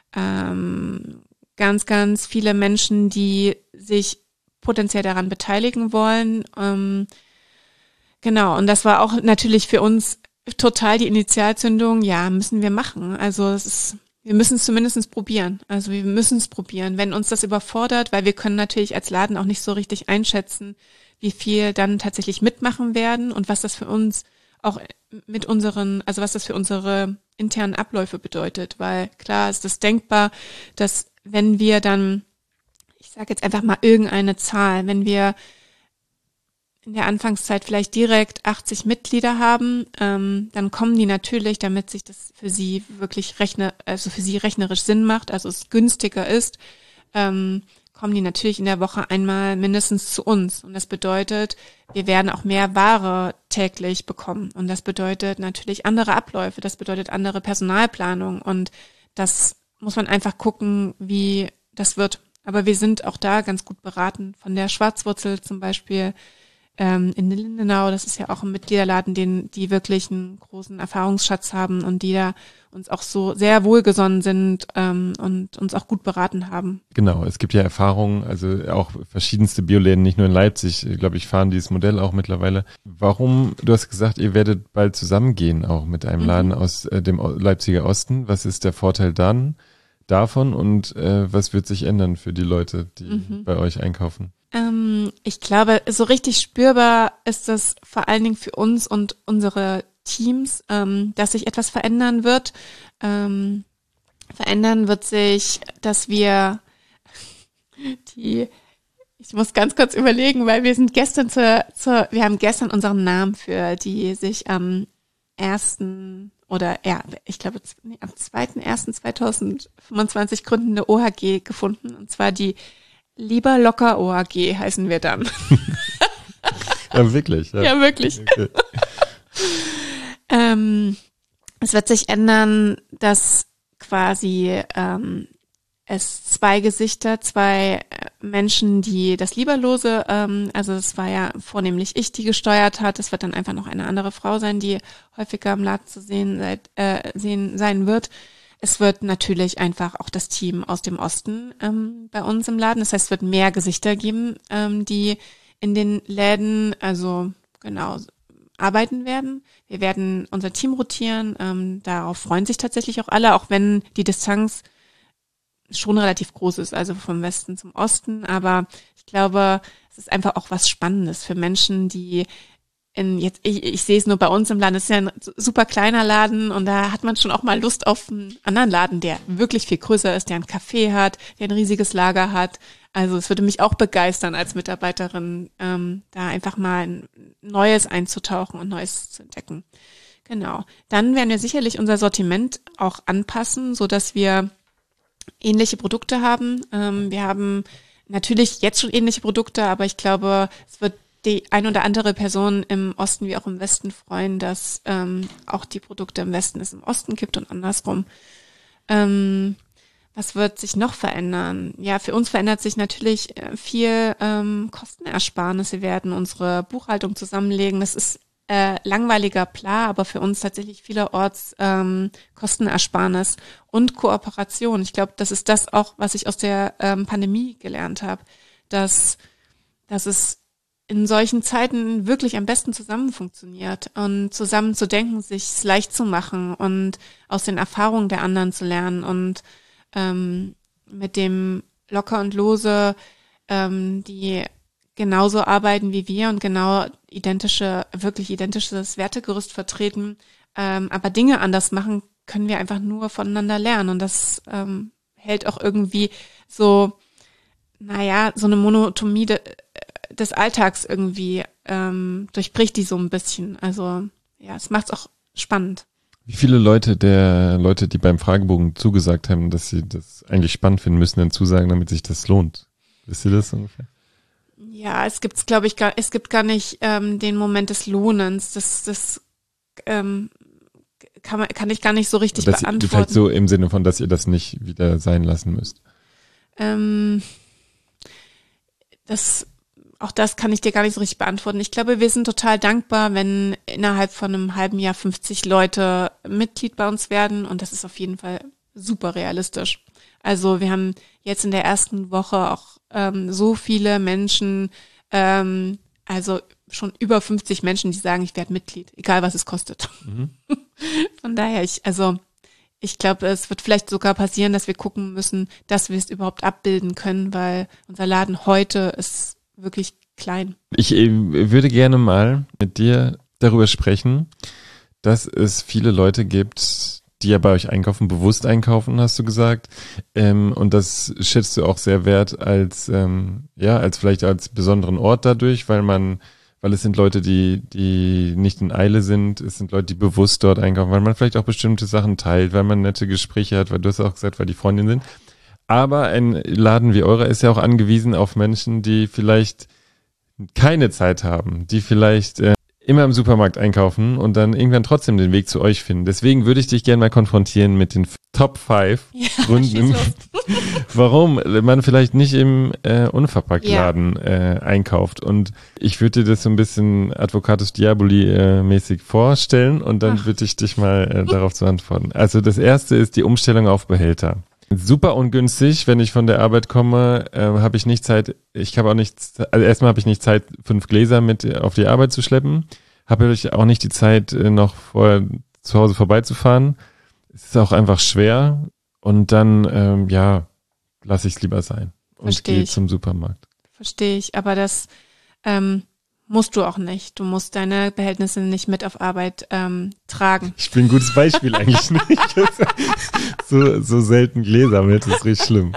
ganz, ganz viele Menschen, die sich potenziell daran beteiligen wollen. Genau, und das war auch natürlich für uns total die Initialzündung. Ja, müssen wir machen. Also wir müssen es zumindest probieren. Also wir müssen es probieren. Wenn uns das überfordert, weil wir können natürlich als Laden auch nicht so richtig einschätzen, wie viel dann tatsächlich mitmachen werden und was das für uns auch was das für unsere internen Abläufe bedeutet. Weil klar ist es denkbar, dass wenn wir dann, ich sage jetzt einfach mal irgendeine Zahl, wenn wir in der Anfangszeit vielleicht direkt 80 Mitglieder haben, dann kommen die natürlich, damit sich das für sie wirklich rechnerisch Sinn macht, also es günstiger ist, kommen kommen die natürlich in der Woche einmal mindestens zu uns. Und das bedeutet, wir werden auch mehr Ware täglich bekommen. Und das bedeutet natürlich andere Abläufe, das bedeutet andere Personalplanung. Und das muss man einfach gucken, wie das wird. Aber wir sind auch da ganz gut beraten. Von der Schwarzwurzel zum Beispiel in Lindenau, das ist ja auch ein Mitgliederladen, die wirklich einen großen Erfahrungsschatz haben und die da uns auch so sehr wohlgesonnen sind und uns auch gut beraten haben. Genau, es gibt ja Erfahrungen, also auch verschiedenste Bioläden, nicht nur in Leipzig, glaube ich, fahren dieses Modell auch mittlerweile. Warum, du hast gesagt, ihr werdet bald zusammengehen, auch mit einem Laden aus dem Leipziger Osten. Was ist der Vorteil dann davon und was wird sich ändern für die Leute, die bei euch einkaufen? Ich glaube, so richtig spürbar ist es vor allen Dingen für uns und unsere Teams, dass sich etwas verändern wird. Verändern wird sich, dass wir ich muss ganz kurz überlegen, weil wir sind gestern wir haben gestern unseren Namen für die sich am 1. oder ja, ich glaube am 2.1.2025 gründende OHG gefunden, und zwar die Lieber Locker OAG heißen wir dann. Ja, wirklich. Ja, ja wirklich. Okay. Es wird sich ändern, dass quasi es zwei Gesichter, zwei Menschen, die das Lieberlose, also es war ja vornehmlich ich, die gesteuert hat. Es wird dann einfach noch eine andere Frau sein, die häufiger im Laden zu sehen sein wird. Es wird natürlich einfach auch das Team aus dem Osten bei uns im Laden. Das heißt, es wird mehr Gesichter geben, die in den Läden, also genau, arbeiten werden. Wir werden unser Team rotieren. Darauf freuen sich tatsächlich auch alle, auch wenn die Distanz schon relativ groß ist, also vom Westen zum Osten. Aber ich glaube, es ist einfach auch was Spannendes für Menschen, die ich sehe es nur bei uns im Laden, es ist ja ein super kleiner Laden und da hat man schon auch mal Lust auf einen anderen Laden, der wirklich viel größer ist, der ein Café hat, der ein riesiges Lager hat. Also es würde mich auch begeistern als Mitarbeiterin, da einfach mal ein Neues einzutauchen und Neues zu entdecken. Genau. Dann werden wir sicherlich unser Sortiment auch anpassen, so dass wir ähnliche Produkte haben. Wir haben natürlich jetzt schon ähnliche Produkte, aber ich glaube, es wird die ein oder andere Person im Osten wie auch im Westen freuen, dass auch die Produkte im Westen es im Osten gibt und andersrum. Was wird sich noch verändern? Ja, für uns verändert sich natürlich viel Kostenersparnis. Wir werden unsere Buchhaltung zusammenlegen. Das ist langweiliger Pla, aber für uns tatsächlich vielerorts Kostenersparnis und Kooperation. Ich glaube, das ist das auch, was ich aus der Pandemie gelernt habe, dass es in solchen Zeiten wirklich am besten zusammen funktioniert und zusammen zu denken, sich es leicht zu machen und aus den Erfahrungen der anderen zu lernen und mit dem Locker und Lose, die genauso arbeiten wie wir und genau wirklich identisches Wertegerüst vertreten, aber Dinge anders machen, können wir einfach nur voneinander lernen und das hält auch irgendwie so eine Monotonie des Alltags irgendwie durchbricht die so ein bisschen. Also ja, es macht's auch spannend. Wie viele Leute, die beim Fragebogen zugesagt haben, dass sie das eigentlich spannend finden, müssen dann zusagen, damit sich das lohnt? Wisst ihr das ungefähr? Ja, es gibt gar nicht den Moment des Lohnens. Das kann ich gar nicht so richtig beantworten. Vielleicht so im Sinne von, dass ihr das nicht wieder sein lassen müsst. Auch das kann ich dir gar nicht so richtig beantworten. Ich glaube, wir sind total dankbar, wenn innerhalb von einem halben Jahr 50 Leute Mitglied bei uns werden. Und das ist auf jeden Fall super realistisch. Also wir haben jetzt in der ersten Woche auch so viele Menschen, also schon über 50 Menschen, die sagen, ich werde Mitglied, egal was es kostet. Mhm. Von daher, ich glaube, es wird vielleicht sogar passieren, dass wir gucken müssen, dass wir es überhaupt abbilden können, weil unser Laden heute ist wirklich klein. Ich würde gerne mal mit dir darüber sprechen, dass es viele Leute gibt, die ja bei euch einkaufen, bewusst einkaufen, hast du gesagt. Und das schätzt du auch sehr wert als vielleicht als besonderen Ort dadurch, weil es sind Leute, die nicht in Eile sind, es sind Leute, die bewusst dort einkaufen, weil man vielleicht auch bestimmte Sachen teilt, weil man nette Gespräche hat, weil du hast auch gesagt, weil die Freundinnen sind. Aber ein Laden wie eurer ist ja auch angewiesen auf Menschen, die vielleicht keine Zeit haben, die vielleicht immer im Supermarkt einkaufen und dann irgendwann trotzdem den Weg zu euch finden. Deswegen würde ich dich gerne mal konfrontieren mit den Top 5 Gründen, warum man vielleicht nicht im Unverpacktladen einkauft. Und ich würde dir das so ein bisschen Advocatus Diaboli mäßig vorstellen und dann würde ich dich mal darauf zu antworten. Also das erste ist die Umstellung auf Behälter. Super ungünstig, wenn ich von der Arbeit komme, habe ich nicht Zeit, also erstmal habe ich nicht Zeit, 5 Gläser mit auf die Arbeit zu schleppen, habe ich auch nicht die Zeit, noch vorher zu Hause vorbeizufahren. Es ist auch einfach schwer und dann, lasse ich es lieber sein und gehe zum Supermarkt. Verstehe ich, aber das musst du auch nicht. Du musst deine Behältnisse nicht mit auf Arbeit tragen. Ich bin ein gutes Beispiel eigentlich nicht. So selten Gläser mit, das ist richtig schlimm.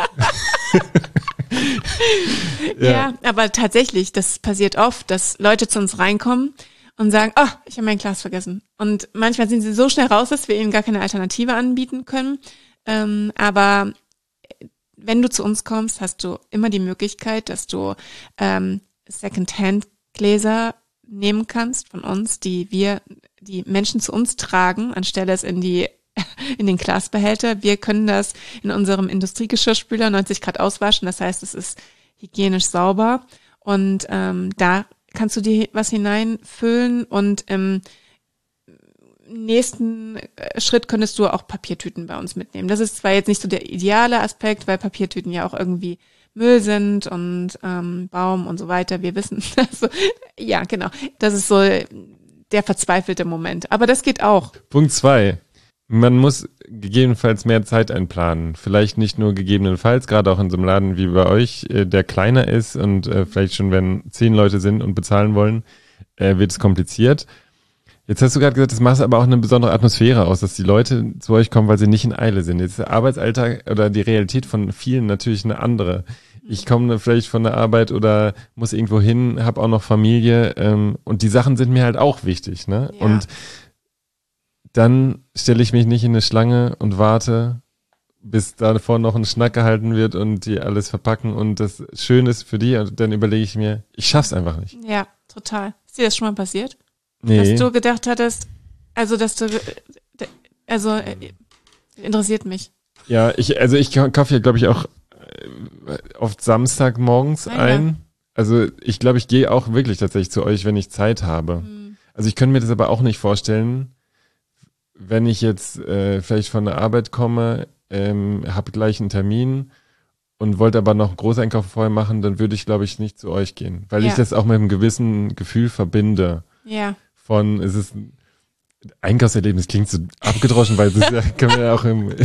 Ja, aber tatsächlich, das passiert oft, dass Leute zu uns reinkommen und sagen, oh, ich habe mein Glas vergessen. Und manchmal sind sie so schnell raus, dass wir ihnen gar keine Alternative anbieten können. Aber wenn du zu uns kommst, hast du immer die Möglichkeit, dass du Secondhand-Gläser nehmen kannst von uns, die Menschen zu uns tragen, anstelle es in den Glasbehälter. Wir können das in unserem Industriegeschirrspüler 90 Grad auswaschen. Das heißt, es ist hygienisch sauber und da kannst du dir was hineinfüllen und im nächsten Schritt könntest du auch Papiertüten bei uns mitnehmen. Das ist zwar jetzt nicht so der ideale Aspekt, weil Papiertüten ja auch irgendwie Müll sind und Baum und so weiter. Wir wissen, also, ja, genau. Das ist so der verzweifelte Moment. Aber das geht auch. Punkt 2. Man muss gegebenenfalls mehr Zeit einplanen. Vielleicht nicht nur gegebenenfalls, gerade auch in so einem Laden wie bei euch, der kleiner ist und vielleicht schon, wenn 10 Leute sind und bezahlen wollen, wird es kompliziert. Jetzt hast du gerade gesagt, das macht aber auch eine besondere Atmosphäre aus, dass die Leute zu euch kommen, weil sie nicht in Eile sind. Jetzt ist der Arbeitsalltag oder die Realität von vielen natürlich eine andere. Ich komme vielleicht von der Arbeit oder muss irgendwo hin, habe auch noch Familie und die Sachen sind mir halt auch wichtig, ne? Ja. Und dann stelle ich mich nicht in eine Schlange und warte, bis davor noch ein Schnack gehalten wird und die alles verpacken und das schön ist für die und dann überlege ich mir, ich schaff's einfach nicht. Ja, total. Ist dir das schon mal passiert? Nee. Dass du gedacht hattest, interessiert mich. Ja, ich kaufe hier, glaube ich, auch oft Samstag morgens ein. Also ich glaube, ich gehe auch wirklich tatsächlich zu euch, wenn ich Zeit habe. Also ich könnte mir das aber auch nicht vorstellen, wenn ich jetzt vielleicht von der Arbeit komme, habe gleich einen Termin und wollte aber noch einen Großeinkauf vorher machen, dann würde ich, glaube ich, nicht zu euch gehen. Weil ich das auch mit einem gewissen Gefühl verbinde. Ja. Es ist ein Einkaufserlebnis, klingt so abgedroschen, weil das können wir ja auch in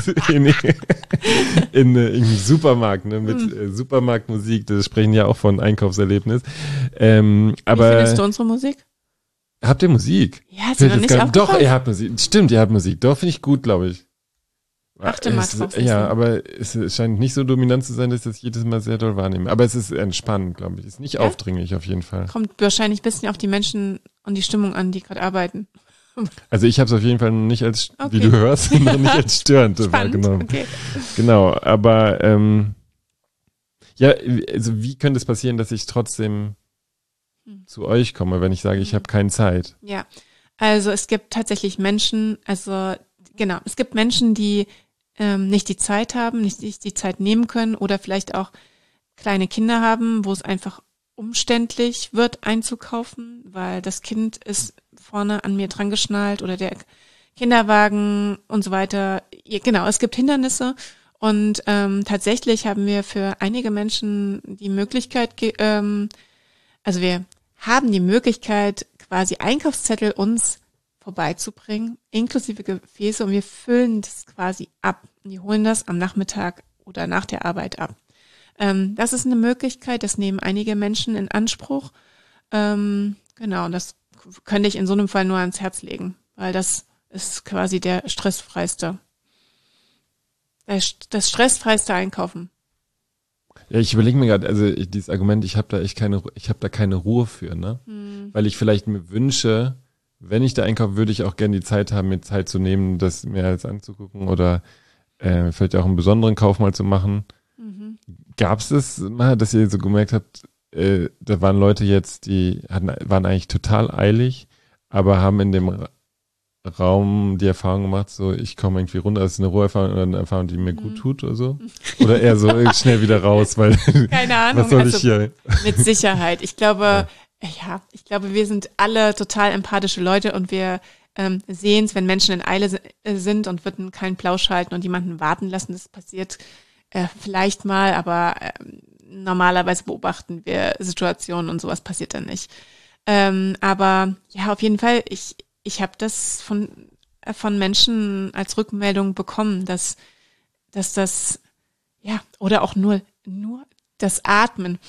Supermarkt, ne, mit Supermarktmusik, das sprechen ja auch von Einkaufserlebnis. Aber wie findest du unsere Musik? Habt ihr Musik? Ja, ist dir noch nicht aufgefallen? Doch, ihr habt Musik. Stimmt, ihr habt Musik. Doch, finde ich gut, glaube ich. Achte mal drauf. Ja, aber es scheint nicht so dominant zu sein, dass ich das jedes Mal sehr doll wahrnehme. Aber es ist entspannend, glaube ich. Ist nicht aufdringlich auf jeden Fall. Kommt wahrscheinlich ein bisschen auf die Menschen und die Stimmung an, die gerade arbeiten. Also ich habe es auf jeden Fall noch nicht als, wie du hörst, noch nicht als störend wahrgenommen. Okay. Genau, aber also wie könnte es passieren, dass ich trotzdem zu euch komme, wenn ich sage, ich habe keine Zeit? Ja, also es gibt tatsächlich Menschen, es gibt Menschen, die nicht die Zeit haben, nicht die Zeit nehmen können oder vielleicht auch kleine Kinder haben, wo es einfach umständlich wird einzukaufen, weil das Kind ist vorne an mir dran geschnallt oder der Kinderwagen und so weiter. Genau, es gibt Hindernisse und tatsächlich haben wir für einige Menschen die Möglichkeit, wir haben die Möglichkeit, quasi Einkaufszettel uns vorbeizubringen, inklusive Gefäße, und wir füllen das quasi ab. Die holen das am Nachmittag oder nach der Arbeit ab. Das ist eine Möglichkeit, das nehmen einige Menschen in Anspruch. Genau, das könnte ich in so einem Fall nur ans Herz legen, weil das ist quasi das stressfreiste Einkaufen. Ja, ich überlege mir gerade, also dieses Argument, ich habe da keine Ruhe für, ne? Weil ich vielleicht mir wünsche, wenn ich da einkaufe, würde ich auch gerne die Zeit haben, mir Zeit zu nehmen, das mir jetzt anzugucken oder vielleicht auch einen besonderen Kauf mal zu machen. Gab es mal, dass ihr so gemerkt habt, da waren Leute jetzt, waren eigentlich total eilig, aber haben in dem Raum die Erfahrung gemacht, so ich komme irgendwie runter, das ist eine Roherfahrung oder eine Erfahrung, die mir gut tut oder so? Oder eher so schnell wieder raus, weil keine Ahnung, was soll ich hier? Mit Sicherheit. Ich glaube, wir sind alle total empathische Leute und wir sehen es, wenn Menschen in Eile sind und würden keinen Plausch halten und jemanden warten lassen. Das passiert vielleicht mal, aber normalerweise beobachten wir Situationen und sowas passiert dann nicht. Aber ja, auf jeden Fall, ich habe das von Menschen als Rückmeldung bekommen, dass das, ja, oder auch nur das Atmen.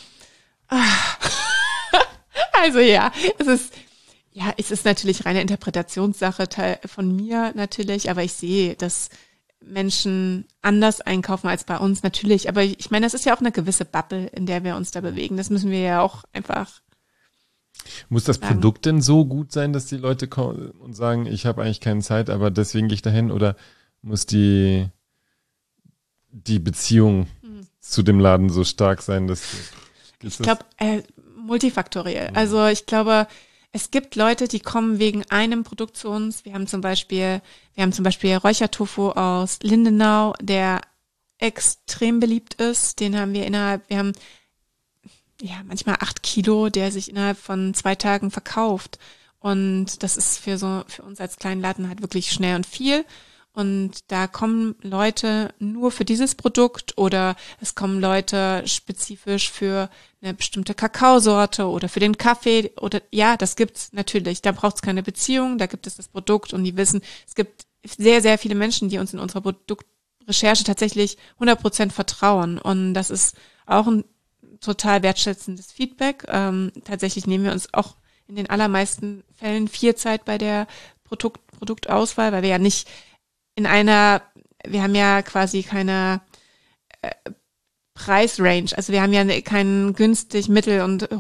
Also ja, es ist natürlich reine Interpretationssache von mir natürlich, aber ich sehe, dass Menschen anders einkaufen als bei uns natürlich. Aber ich meine, das ist ja auch eine gewisse Bubble, in der wir uns da bewegen. Das müssen wir ja auch einfach. Muss das Produkt denn so gut sein, dass die Leute kommen und sagen, ich habe eigentlich keine Zeit, aber deswegen gehe ich dahin? Oder muss die Beziehung zu dem Laden so stark sein, dass ich glaube, multifaktoriell. Also ich glaube, es gibt Leute, die kommen wegen einem Produkt zu uns. Wir haben zum Beispiel Räuchertofu aus Lindenau, der extrem beliebt ist. Den haben wir haben manchmal 8 Kilo, der sich innerhalb von 2 Tagen verkauft. Und das ist für uns als kleinen Laden halt wirklich schnell und viel. Und da kommen Leute nur für dieses Produkt oder es kommen Leute spezifisch für eine bestimmte Kakaosorte oder für den Kaffee oder ja, das gibt's natürlich. Da braucht's keine Beziehung, da gibt es das Produkt und die wissen, es gibt sehr, sehr viele Menschen, die uns in unserer Produktrecherche tatsächlich 100% vertrauen und das ist auch ein total wertschätzendes Feedback. Tatsächlich nehmen wir uns auch in den allermeisten Fällen viel Zeit bei der Produktauswahl, weil wir ja nicht wir haben ja quasi keine Preisrange, also wir haben ja kein günstig, mittel- und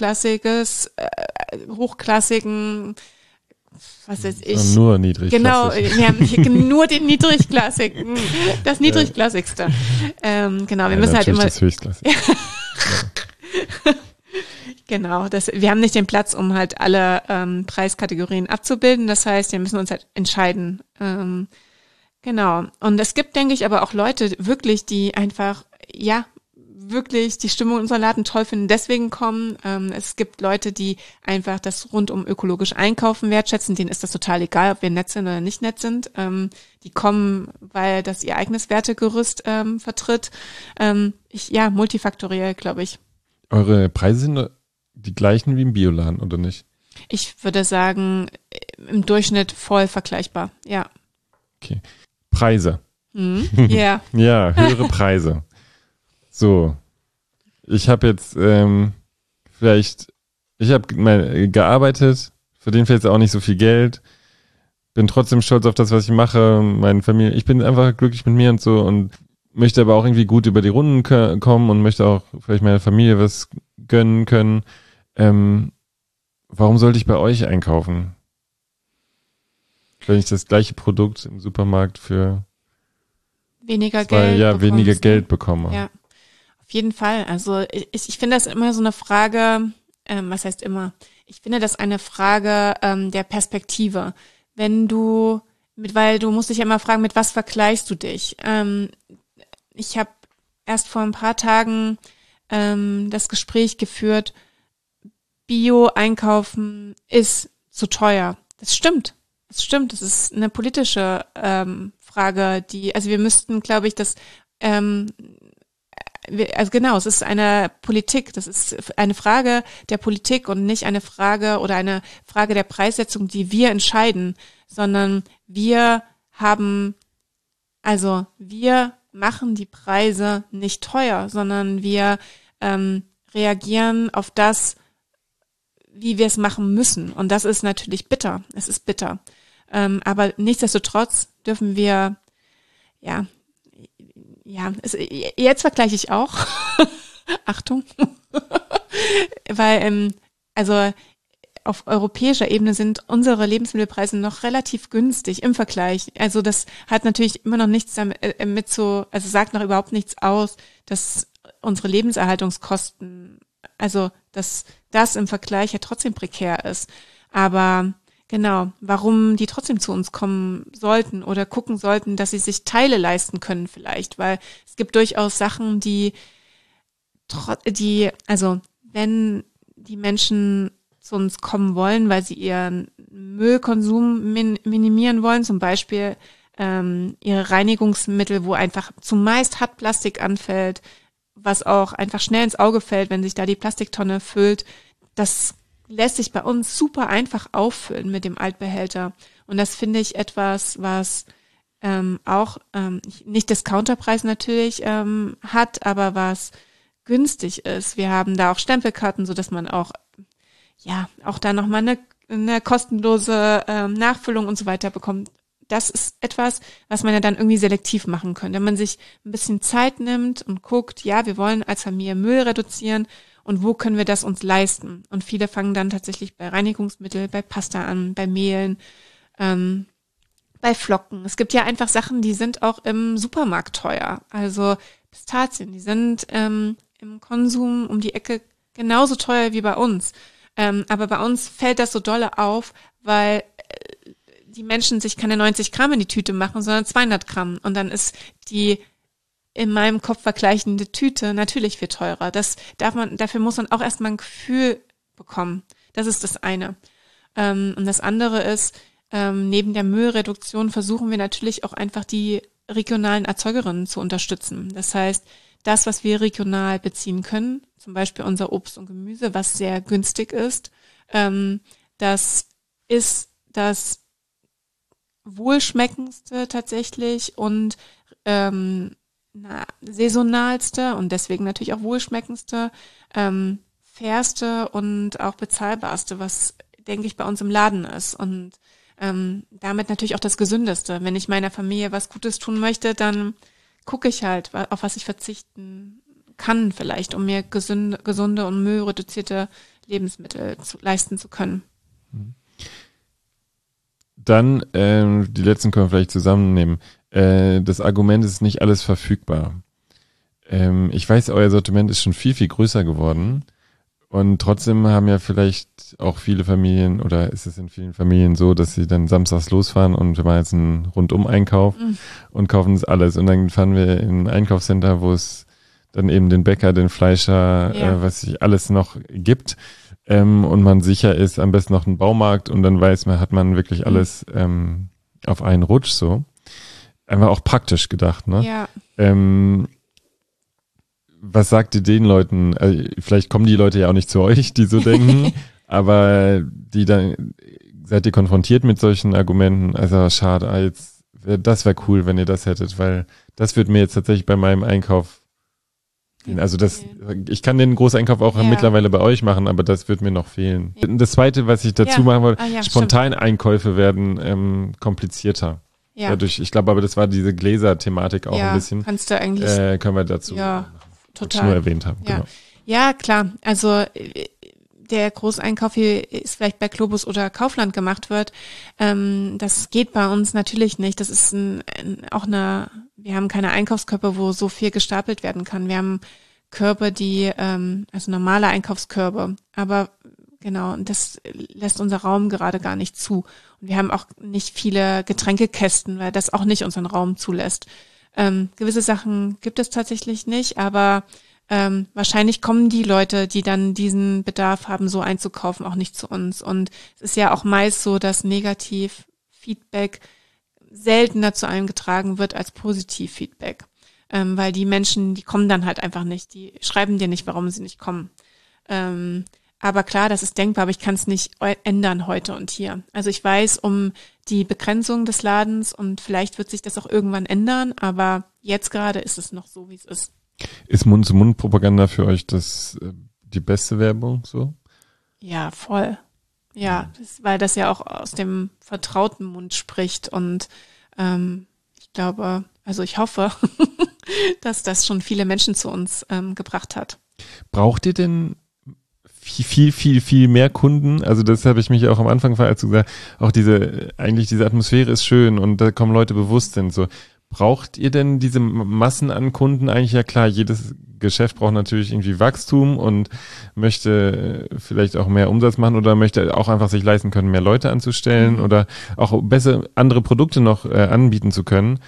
hochklassigen, was weiß ich. Nur niedrigklassig. Genau, wir haben nur den niedrigklassigen, das niedrigklassigste. Genau, wir müssen halt immer. Das höchstklassig. Genau, wir haben nicht den Platz, um halt alle Preiskategorien abzubilden. Das heißt, wir müssen uns halt entscheiden. Genau. Und es gibt, denke ich, aber auch Leute wirklich, die einfach, ja, wirklich die Stimmung in unserem Laden toll finden, deswegen kommen. Es gibt Leute, die einfach das rundum ökologisch einkaufen wertschätzen. Denen ist das total egal, ob wir nett sind oder nicht nett sind. Die kommen, weil das ihr eigenes Wertegerüst vertritt. Multifaktoriell, glaube ich. Eure Preise sind die gleichen wie im Bioladen, oder nicht? Ich würde sagen, im Durchschnitt voll vergleichbar, ja. Okay. Preise. Ja. Ja, höhere Preise. So. Ich habe jetzt ich habe gearbeitet, verdiene vielleicht auch nicht so viel Geld, bin trotzdem stolz auf das, was ich mache, meine Familie, ich bin einfach glücklich mit mir und so und möchte aber auch irgendwie gut über die Runden kommen und möchte auch vielleicht meiner Familie was gönnen können. Warum sollte ich bei euch einkaufen? Wenn ich das gleiche Produkt im Supermarkt für weniger Geld bekomme. Ja, auf jeden Fall. Also ich finde das immer so eine Frage, was heißt immer? Ich finde das eine Frage der Perspektive. Weil du musst dich ja immer fragen, mit was vergleichst du dich? Ich habe erst vor ein paar Tagen das Gespräch geführt, Bio-Einkaufen ist zu teuer. Das stimmt. Das ist eine politische Frage, wir müssten, glaube ich, es ist eine Politik, das ist eine Frage der Politik und nicht eine Frage oder eine Frage der Preissetzung, die wir entscheiden, sondern wir machen die Preise nicht teuer, sondern wir reagieren auf das, wie wir es machen müssen. Und das ist natürlich bitter. Es ist bitter. Aber nichtsdestotrotz dürfen wir, jetzt vergleiche ich auch. Achtung. Weil, auf europäischer Ebene sind unsere Lebensmittelpreise noch relativ günstig im Vergleich. Also das hat natürlich immer noch nichts damit also sagt noch überhaupt nichts aus, dass unsere Lebenserhaltungskosten, also dass das im Vergleich ja trotzdem prekär ist. Aber genau, warum die trotzdem zu uns kommen sollten oder gucken sollten, dass sie sich Teile leisten können vielleicht, weil es gibt durchaus Sachen, also wenn die Menschen zu uns kommen wollen, weil sie ihren Müllkonsum minimieren wollen, zum Beispiel ihre Reinigungsmittel, wo einfach zumeist Hartplastik anfällt, was auch einfach schnell ins Auge fällt, wenn sich da die Plastiktonne füllt, das lässt sich bei uns super einfach auffüllen mit dem Altbehälter. Und das finde ich etwas, was auch nicht Discounterpreis natürlich hat, aber was günstig ist. Wir haben da auch Stempelkarten, so dass man auch da nochmal eine kostenlose Nachfüllung und so weiter bekommt. Das ist etwas, was man ja dann irgendwie selektiv machen könnte. Wenn man sich ein bisschen Zeit nimmt und guckt, ja, wir wollen als Familie Müll reduzieren und wo können wir das uns leisten? Und viele fangen dann tatsächlich bei Reinigungsmittel, bei Pasta an, bei Mehlen, bei Flocken. Es gibt ja einfach Sachen, die sind auch im Supermarkt teuer. Also Pistazien, die sind im Konsum um die Ecke genauso teuer wie bei uns. Aber bei uns fällt das so dolle auf, weil die Menschen sich keine 90 Gramm in die Tüte machen, sondern 200 Gramm. Und dann ist die in meinem Kopf vergleichende Tüte natürlich viel teurer. Dafür muss man auch erstmal ein Gefühl bekommen. Das ist das eine. Und das andere ist, neben der Müllreduktion versuchen wir natürlich auch einfach die regionalen Erzeugerinnen zu unterstützen. Das heißt, das, was wir regional beziehen können, zum Beispiel unser Obst und Gemüse, was sehr günstig ist, das ist das wohlschmeckendste tatsächlich und saisonalste und deswegen natürlich auch wohlschmeckendste, fairste und auch bezahlbarste, was, denke ich, bei uns im Laden ist und damit natürlich auch das Gesündeste. Wenn ich meiner Familie was Gutes tun möchte, dann gucke ich halt, auf was ich verzichten kann vielleicht, um mir gesunde und müllreduzierte Lebensmittel leisten zu können. Dann, die letzten können wir vielleicht zusammennehmen. Das Argument ist nicht alles verfügbar. Ich weiß, euer Sortiment ist schon viel, viel größer geworden. Und trotzdem haben ja vielleicht auch viele Familien oder ist es in vielen Familien so, dass sie dann samstags losfahren und wir machen jetzt einen Rundum-Einkauf und kaufen das alles. Und dann fahren wir in ein Einkaufscenter, wo es dann eben den Bäcker, den Fleischer, was sich alles noch gibt. Und man sicher ist, am besten noch einen Baumarkt und dann hat man wirklich alles auf einen Rutsch so. Einfach auch praktisch gedacht, ne? Ja. Was sagt ihr den Leuten? Also vielleicht kommen die Leute ja auch nicht zu euch, die so denken, aber die dann seid ihr konfrontiert mit solchen Argumenten? Also schade, das wäre cool, wenn ihr das hättet, weil das wird mir jetzt tatsächlich bei meinem Einkauf fehlen. Also ich kann den Großeinkauf auch mittlerweile bei euch machen, aber das wird mir noch fehlen. Ja. Das Zweite, was ich dazu machen wollte, Spontaneinkäufe werden komplizierter. Ja. Dadurch, ich glaube aber, das war diese Gläser-Thematik auch ein bisschen. Kannst du eigentlich. Können wir dazu total nur erwähnt haben. Ja. Genau. Ja, klar. Also der Großeinkauf, wie es vielleicht bei Globus oder Kaufland gemacht wird, das geht bei uns natürlich nicht. Das ist wir haben keine Einkaufskörbe, wo so viel gestapelt werden kann. Wir haben Körbe, also normale Einkaufskörbe. Aber genau, und das lässt unser Raum gerade gar nicht zu. Und wir haben auch nicht viele Getränkekästen, weil das auch nicht unseren Raum zulässt. Gewisse Sachen gibt es tatsächlich nicht, aber wahrscheinlich kommen die Leute, die dann diesen Bedarf haben, so einzukaufen, auch nicht zu uns. Und es ist ja auch meist so, dass Negativ-Feedback seltener zu einem getragen wird als Positiv-Feedback. Weil die Menschen, die kommen dann halt einfach nicht. Die schreiben dir nicht, warum sie nicht kommen. Aber klar, das ist denkbar, aber ich kann es nicht ändern heute und hier. Also ich weiß um die Begrenzung des Ladens und vielleicht wird sich das auch irgendwann ändern, aber jetzt gerade ist es noch so, wie es ist. Ist Mund-zu-Mund-Propaganda für euch die beste Werbung so? Ja, voll. Ja, weil das ja auch aus dem vertrauten Mund spricht und ich glaube, also ich hoffe, dass das schon viele Menschen zu uns gebracht hat. Braucht ihr denn viel mehr Kunden. Also das habe ich mich auch am Anfang gefragt, als du gesagt, auch diese Atmosphäre ist schön und da kommen Leute bewusst hin. So, braucht ihr denn diese Massen an Kunden? Eigentlich ja klar, jedes Geschäft braucht natürlich irgendwie Wachstum und möchte vielleicht auch mehr Umsatz machen oder möchte auch einfach sich leisten können, mehr Leute anzustellen oder auch besser andere Produkte noch anbieten zu können.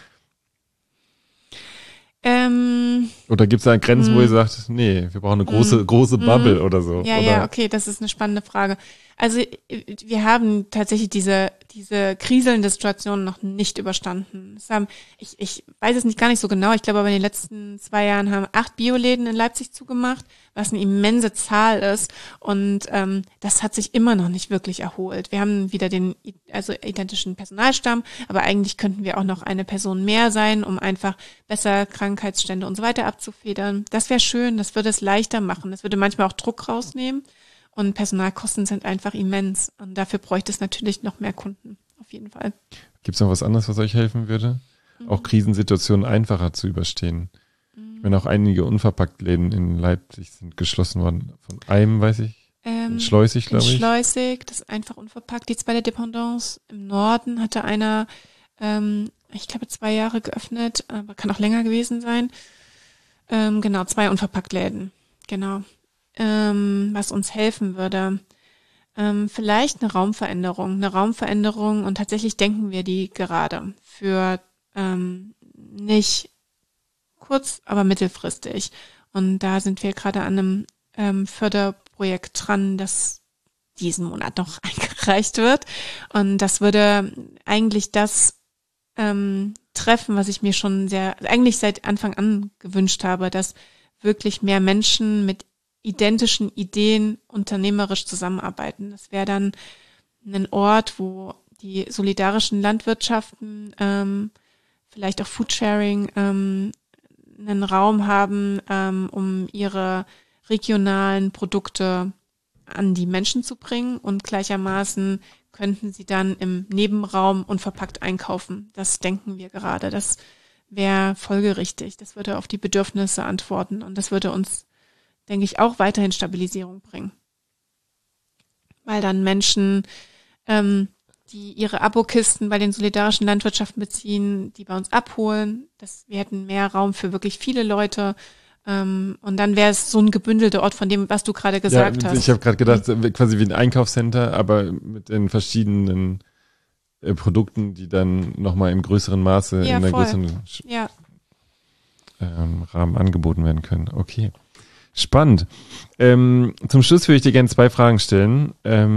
Oder gibt es da Grenzen, wo ihr sagt, nee, wir brauchen eine große Bubble oder so? Ja, okay, das ist eine spannende Frage. Also wir haben tatsächlich diese kriselnde Situation noch nicht überstanden. Ich weiß es gar nicht so genau, ich glaube aber in den letzten 2 Jahren haben 8 Bioläden in Leipzig zugemacht, was eine immense Zahl ist und das hat sich immer noch nicht wirklich erholt. Wir haben wieder den identischen Personalstamm, aber eigentlich könnten wir auch noch eine Person mehr sein, um einfach besser Krankheitsstände und so weiter abzufedern. Das wäre schön, das würde es leichter machen, das würde manchmal auch Druck rausnehmen. Und Personalkosten sind einfach immens. Und dafür bräuchte es natürlich noch mehr Kunden, auf jeden Fall. Gibt es noch was anderes, was euch helfen würde? Auch Krisensituationen einfacher zu überstehen. Ich meine, auch einige Unverpacktläden in Leipzig sind geschlossen worden. Von einem, weiß ich, in Schleusig, glaube ich. Schleusig, das ist einfach unverpackt. Die zweite Dependance im Norden hatte einer, ich glaube, 2 Jahre geöffnet, aber kann auch länger gewesen sein. Genau, 2 Unverpacktläden, genau. Was uns helfen würde. Vielleicht eine Raumveränderung und tatsächlich denken wir die gerade für nicht kurz, aber mittelfristig. Und da sind wir gerade an einem Förderprojekt dran, das diesen Monat noch eingereicht wird. Und das würde eigentlich das treffen, was ich mir schon eigentlich seit Anfang an gewünscht habe, dass wirklich mehr Menschen mit identischen Ideen unternehmerisch zusammenarbeiten. Das wäre dann ein Ort, wo die solidarischen Landwirtschaften, vielleicht auch Foodsharing, einen Raum haben, um ihre regionalen Produkte an die Menschen zu bringen und gleichermaßen könnten sie dann im Nebenraum unverpackt einkaufen. Das denken wir gerade. Das wäre folgerichtig. Das würde auf die Bedürfnisse antworten und das würde uns, denke ich, auch weiterhin Stabilisierung bringen. Weil dann Menschen, die ihre Abokisten bei den solidarischen Landwirtschaften beziehen, die bei uns abholen, wir hätten mehr Raum für wirklich viele Leute. Und dann wäre es so ein gebündelter Ort von dem, was du gerade gesagt hast. Ich habe gerade gedacht, quasi wie ein Einkaufscenter, aber mit den verschiedenen Produkten, die dann nochmal im größeren Maße in einer größeren Rahmen angeboten werden können. Okay. Spannend. Zum Schluss würde ich dir gerne 2 Fragen stellen.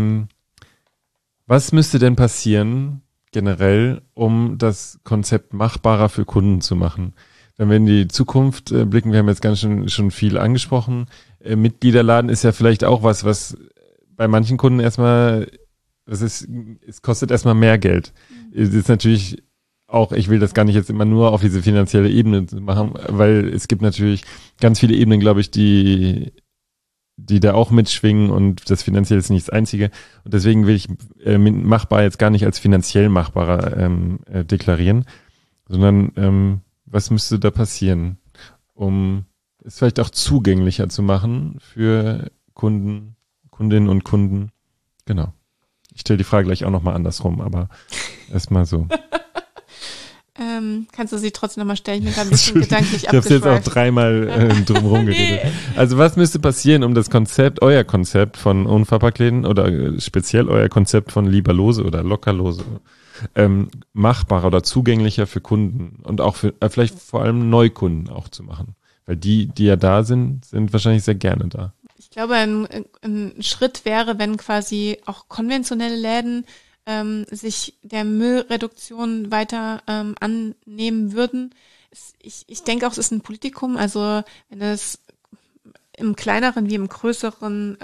Was müsste denn passieren, generell, um das Konzept machbarer für Kunden zu machen? Wenn wir in die Zukunft blicken, wir haben jetzt ganz schon viel angesprochen. Mitgliederladen ist ja vielleicht auch was bei manchen Kunden erstmal, es kostet erstmal mehr Geld. Es ist natürlich auch, ich will das gar nicht jetzt immer nur auf diese finanzielle Ebene machen, weil es gibt natürlich ganz viele Ebenen, glaube ich, die da auch mitschwingen und das Finanzielle ist nicht das Einzige. Und deswegen will ich machbar jetzt gar nicht als finanziell machbarer deklarieren, sondern was müsste da passieren, um es vielleicht auch zugänglicher zu machen für Kunden, Kundinnen und Kunden? Genau. Ich stelle die Frage gleich auch nochmal andersrum, aber erstmal so. Kannst du sie trotzdem nochmal stellen? Ich bin gerade ein bisschen gedanklich abgeschweift. Ich habe jetzt auch 3-mal drumherum geredet. Also was müsste passieren, um das euer Konzept von Unverpacktläden oder speziell euer Konzept von Lieberlose oder Lockerlose machbarer oder zugänglicher für Kunden und auch für vielleicht vor allem Neukunden auch zu machen? Weil die ja da sind wahrscheinlich sehr gerne da. Ich glaube, ein Schritt wäre, wenn quasi auch konventionelle Läden sich der Müllreduktion weiter annehmen würden. Ich denke auch, es ist ein Politikum, also wenn es im kleineren wie im größeren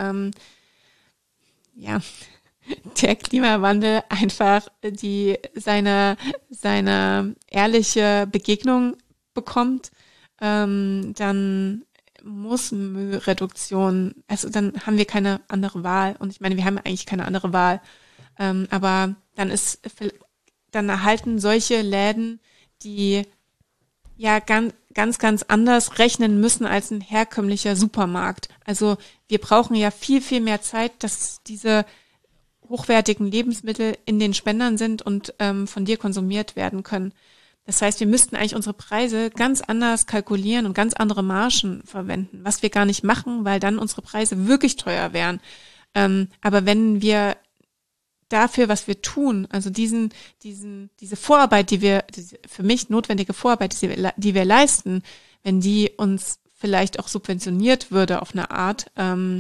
der Klimawandel einfach seine ehrliche Begegnung bekommt, dann muss Müllreduktion, also dann haben wir keine andere Wahl. Und ich meine, wir haben eigentlich keine andere Wahl. Aber dann erhalten solche Läden, die ja ganz anders rechnen müssen als ein herkömmlicher Supermarkt. Also wir brauchen ja viel, viel mehr Zeit, dass diese hochwertigen Lebensmittel in den Spendern sind und von dir konsumiert werden können. Das heißt, wir müssten eigentlich unsere Preise ganz anders kalkulieren und ganz andere Margen verwenden, was wir gar nicht machen, weil dann unsere Preise wirklich teuer wären. Aber wenn wir dafür, was wir tun, also diese Vorarbeit, diese für mich notwendige Vorarbeit, die wir leisten, wenn die uns vielleicht auch subventioniert würde auf eine Art,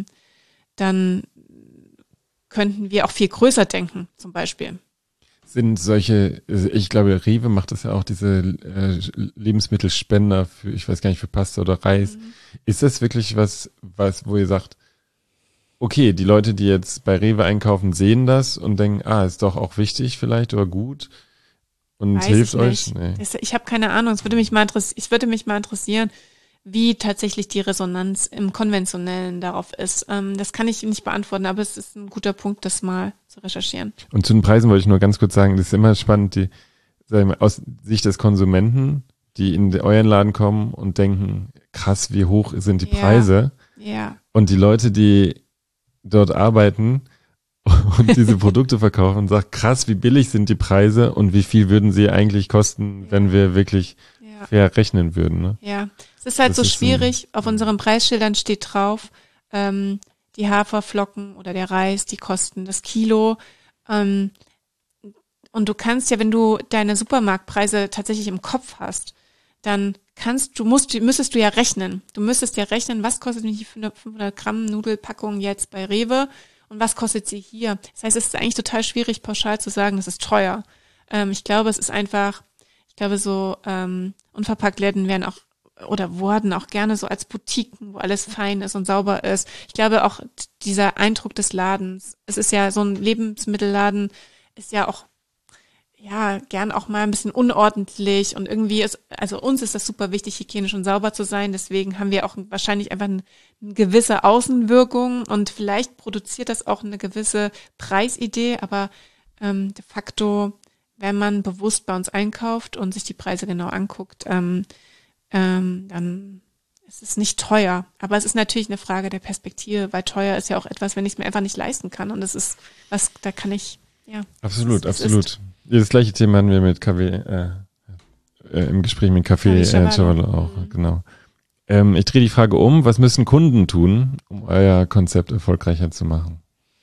dann könnten wir auch viel größer denken, zum Beispiel. Sind solche, ich glaube, Rewe macht das ja auch, diese Lebensmittelspender für, ich weiß gar nicht, für Pasta oder Reis. Ist das wirklich was, wo ihr sagt, okay, die Leute, die jetzt bei Rewe einkaufen, sehen das und denken, ist doch auch wichtig vielleicht oder gut und Weiß hilft ich euch? nicht. Nee. Ich habe keine Ahnung. Es würde mich mal interessieren, wie tatsächlich die Resonanz im Konventionellen darauf ist. Das kann ich nicht beantworten, aber es ist ein guter Punkt, das mal zu recherchieren. Und zu den Preisen wollte ich nur ganz kurz sagen, das ist immer spannend, sagen wir, aus Sicht des Konsumenten, die in euren Laden kommen und denken, krass, wie hoch sind die Preise? Ja. Und die Leute, die dort arbeiten und diese Produkte verkaufen und sagen, krass, wie billig sind die Preise und wie viel würden sie eigentlich kosten, wenn wir wirklich fair rechnen würden. Ne? Ja, es ist halt so schwierig. Auf unseren Preisschildern steht drauf, die Haferflocken oder der Reis, die kosten das Kilo. Und du kannst ja, wenn du deine Supermarktpreise tatsächlich im Kopf hast, dann müsstest du ja rechnen. Du müsstest ja rechnen, was kostet mich die 500 Gramm Nudelpackung jetzt bei Rewe und was kostet sie hier. Das heißt, es ist eigentlich total schwierig, pauschal zu sagen, das ist teuer. Ich glaube, es ist einfach, so Unverpacktläden werden auch oder wurden auch gerne so als Boutiquen, wo alles fein ist und sauber ist. Ich glaube auch dieser Eindruck des Ladens, es ist ja so ein Lebensmittelladen, ist ja auch gern auch mal ein bisschen unordentlich und irgendwie also uns ist das super wichtig, hygienisch und sauber zu sein, deswegen haben wir auch wahrscheinlich einfach eine gewisse Außenwirkung und vielleicht produziert das auch eine gewisse Preisidee, aber de facto, wenn man bewusst bei uns einkauft und sich die Preise genau anguckt, dann ist es nicht teuer. Aber es ist natürlich eine Frage der Perspektive, weil teuer ist ja auch etwas, wenn ich es mir einfach nicht leisten kann. Und das ist was, da kann ich, Absolut. Das gleiche Thema hatten wir mit Kaffee, im Gespräch mit Kaffee Chaval auch, genau. Ich drehe die Frage um, was müssen Kunden tun, um euer Konzept erfolgreicher zu machen?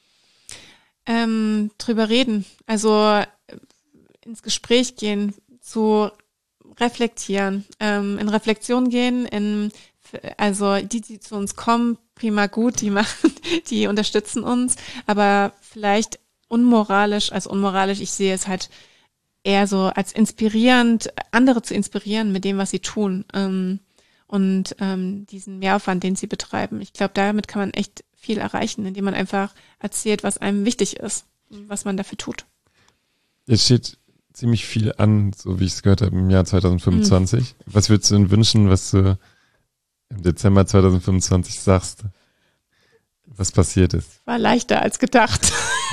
Drüber reden, also ins Gespräch gehen, zu reflektieren, in Reflexion gehen, also die zu uns kommen, prima gut, die unterstützen uns, aber vielleicht unmoralisch, ich sehe es halt eher so als inspirierend, andere zu inspirieren mit dem, was sie tun und diesen Mehraufwand, den sie betreiben. Ich glaube, damit kann man echt viel erreichen, indem man einfach erzählt, was einem wichtig ist, was man dafür tut. Es steht ziemlich viel an, so wie ich es gehört habe, im Jahr 2025. Was würdest du denn wünschen, was du im Dezember 2025 sagst, was passiert ist? War leichter als gedacht.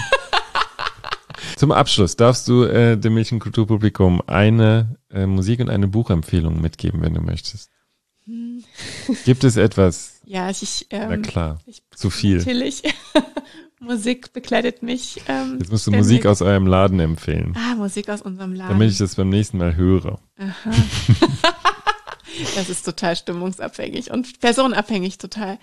Zum Abschluss darfst du dem Milch-und-Kulturpublikum eine Musik- und eine Buchempfehlung mitgeben, wenn du möchtest. Gibt es etwas? Ja, na klar, zu viel. Natürlich. Musik begleitet mich. Jetzt musst du Musik aus eurem Laden empfehlen. Musik aus unserem Laden. Damit ich das beim nächsten Mal höre. Aha. Das ist total stimmungsabhängig und personenabhängig total.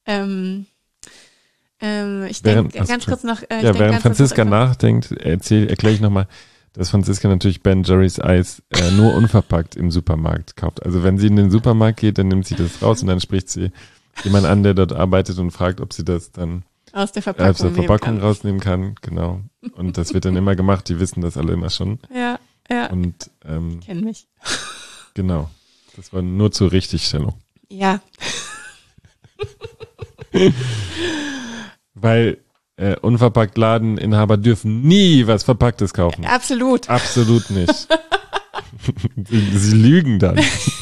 Ich denke ganz kurz noch. Während Franziska nachdenkt, erkläre ich nochmal, dass Franziska natürlich Ben Jerry's Eis nur unverpackt im Supermarkt kauft. Also wenn sie in den Supermarkt geht, dann nimmt sie das raus und dann spricht sie jemand an, der dort arbeitet und fragt, ob sie das dann aus der Verpackung rausnehmen kann. Genau. Und das wird dann immer gemacht. Die wissen das alle immer schon. Ja. Und kennen mich. Genau. Das war nur zur Richtigstellung. Ja. Weil unverpackt Ladeninhaber dürfen nie was Verpacktes kaufen. Absolut. Absolut nicht. Sie lügen dann.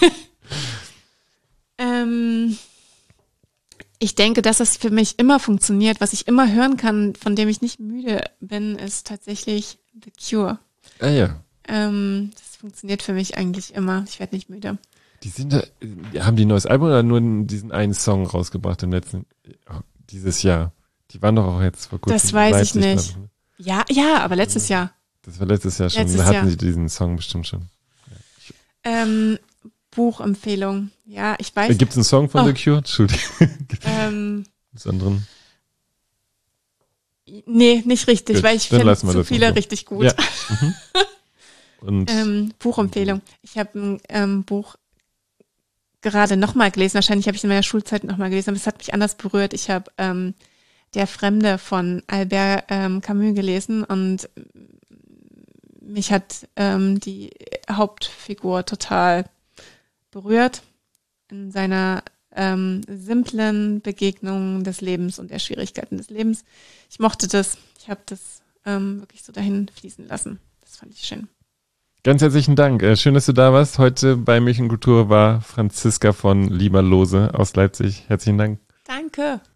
Ich denke, dass es für mich immer funktioniert. Was ich immer hören kann, von dem ich nicht müde bin, ist tatsächlich The Cure. Ja. Das funktioniert für mich eigentlich immer. Ich werde nicht müde. Haben die ein neues Album oder nur diesen einen Song rausgebracht dieses Jahr? Die waren doch auch jetzt vor kurzem. Das weiß Leipzig, ich nicht. Ja, aber letztes Jahr. Das war letztes Jahr schon. Da hatten sie diesen Song bestimmt schon. Buchempfehlung. Ja, ich weiß. Gibt es einen Song von The Cure? Entschuldigung. Anderen? Nee, nicht richtig, weil ich finde zu viele richtig gut. Ja. Und Buchempfehlung. Ich habe ein Buch gerade nochmal gelesen. Wahrscheinlich habe ich in meiner Schulzeit nochmal gelesen, aber es hat mich anders berührt. Ich habe Der Fremde von Albert Camus gelesen und mich hat die Hauptfigur total berührt in seiner simplen Begegnung des Lebens und der Schwierigkeiten des Lebens. Ich mochte das. Ich habe das wirklich so dahin fließen lassen. Das fand ich schön. Ganz herzlichen Dank. Schön, dass du da warst. Heute bei Milch und Kultur war Franziska von Lieberlose aus Leipzig. Herzlichen Dank. Danke.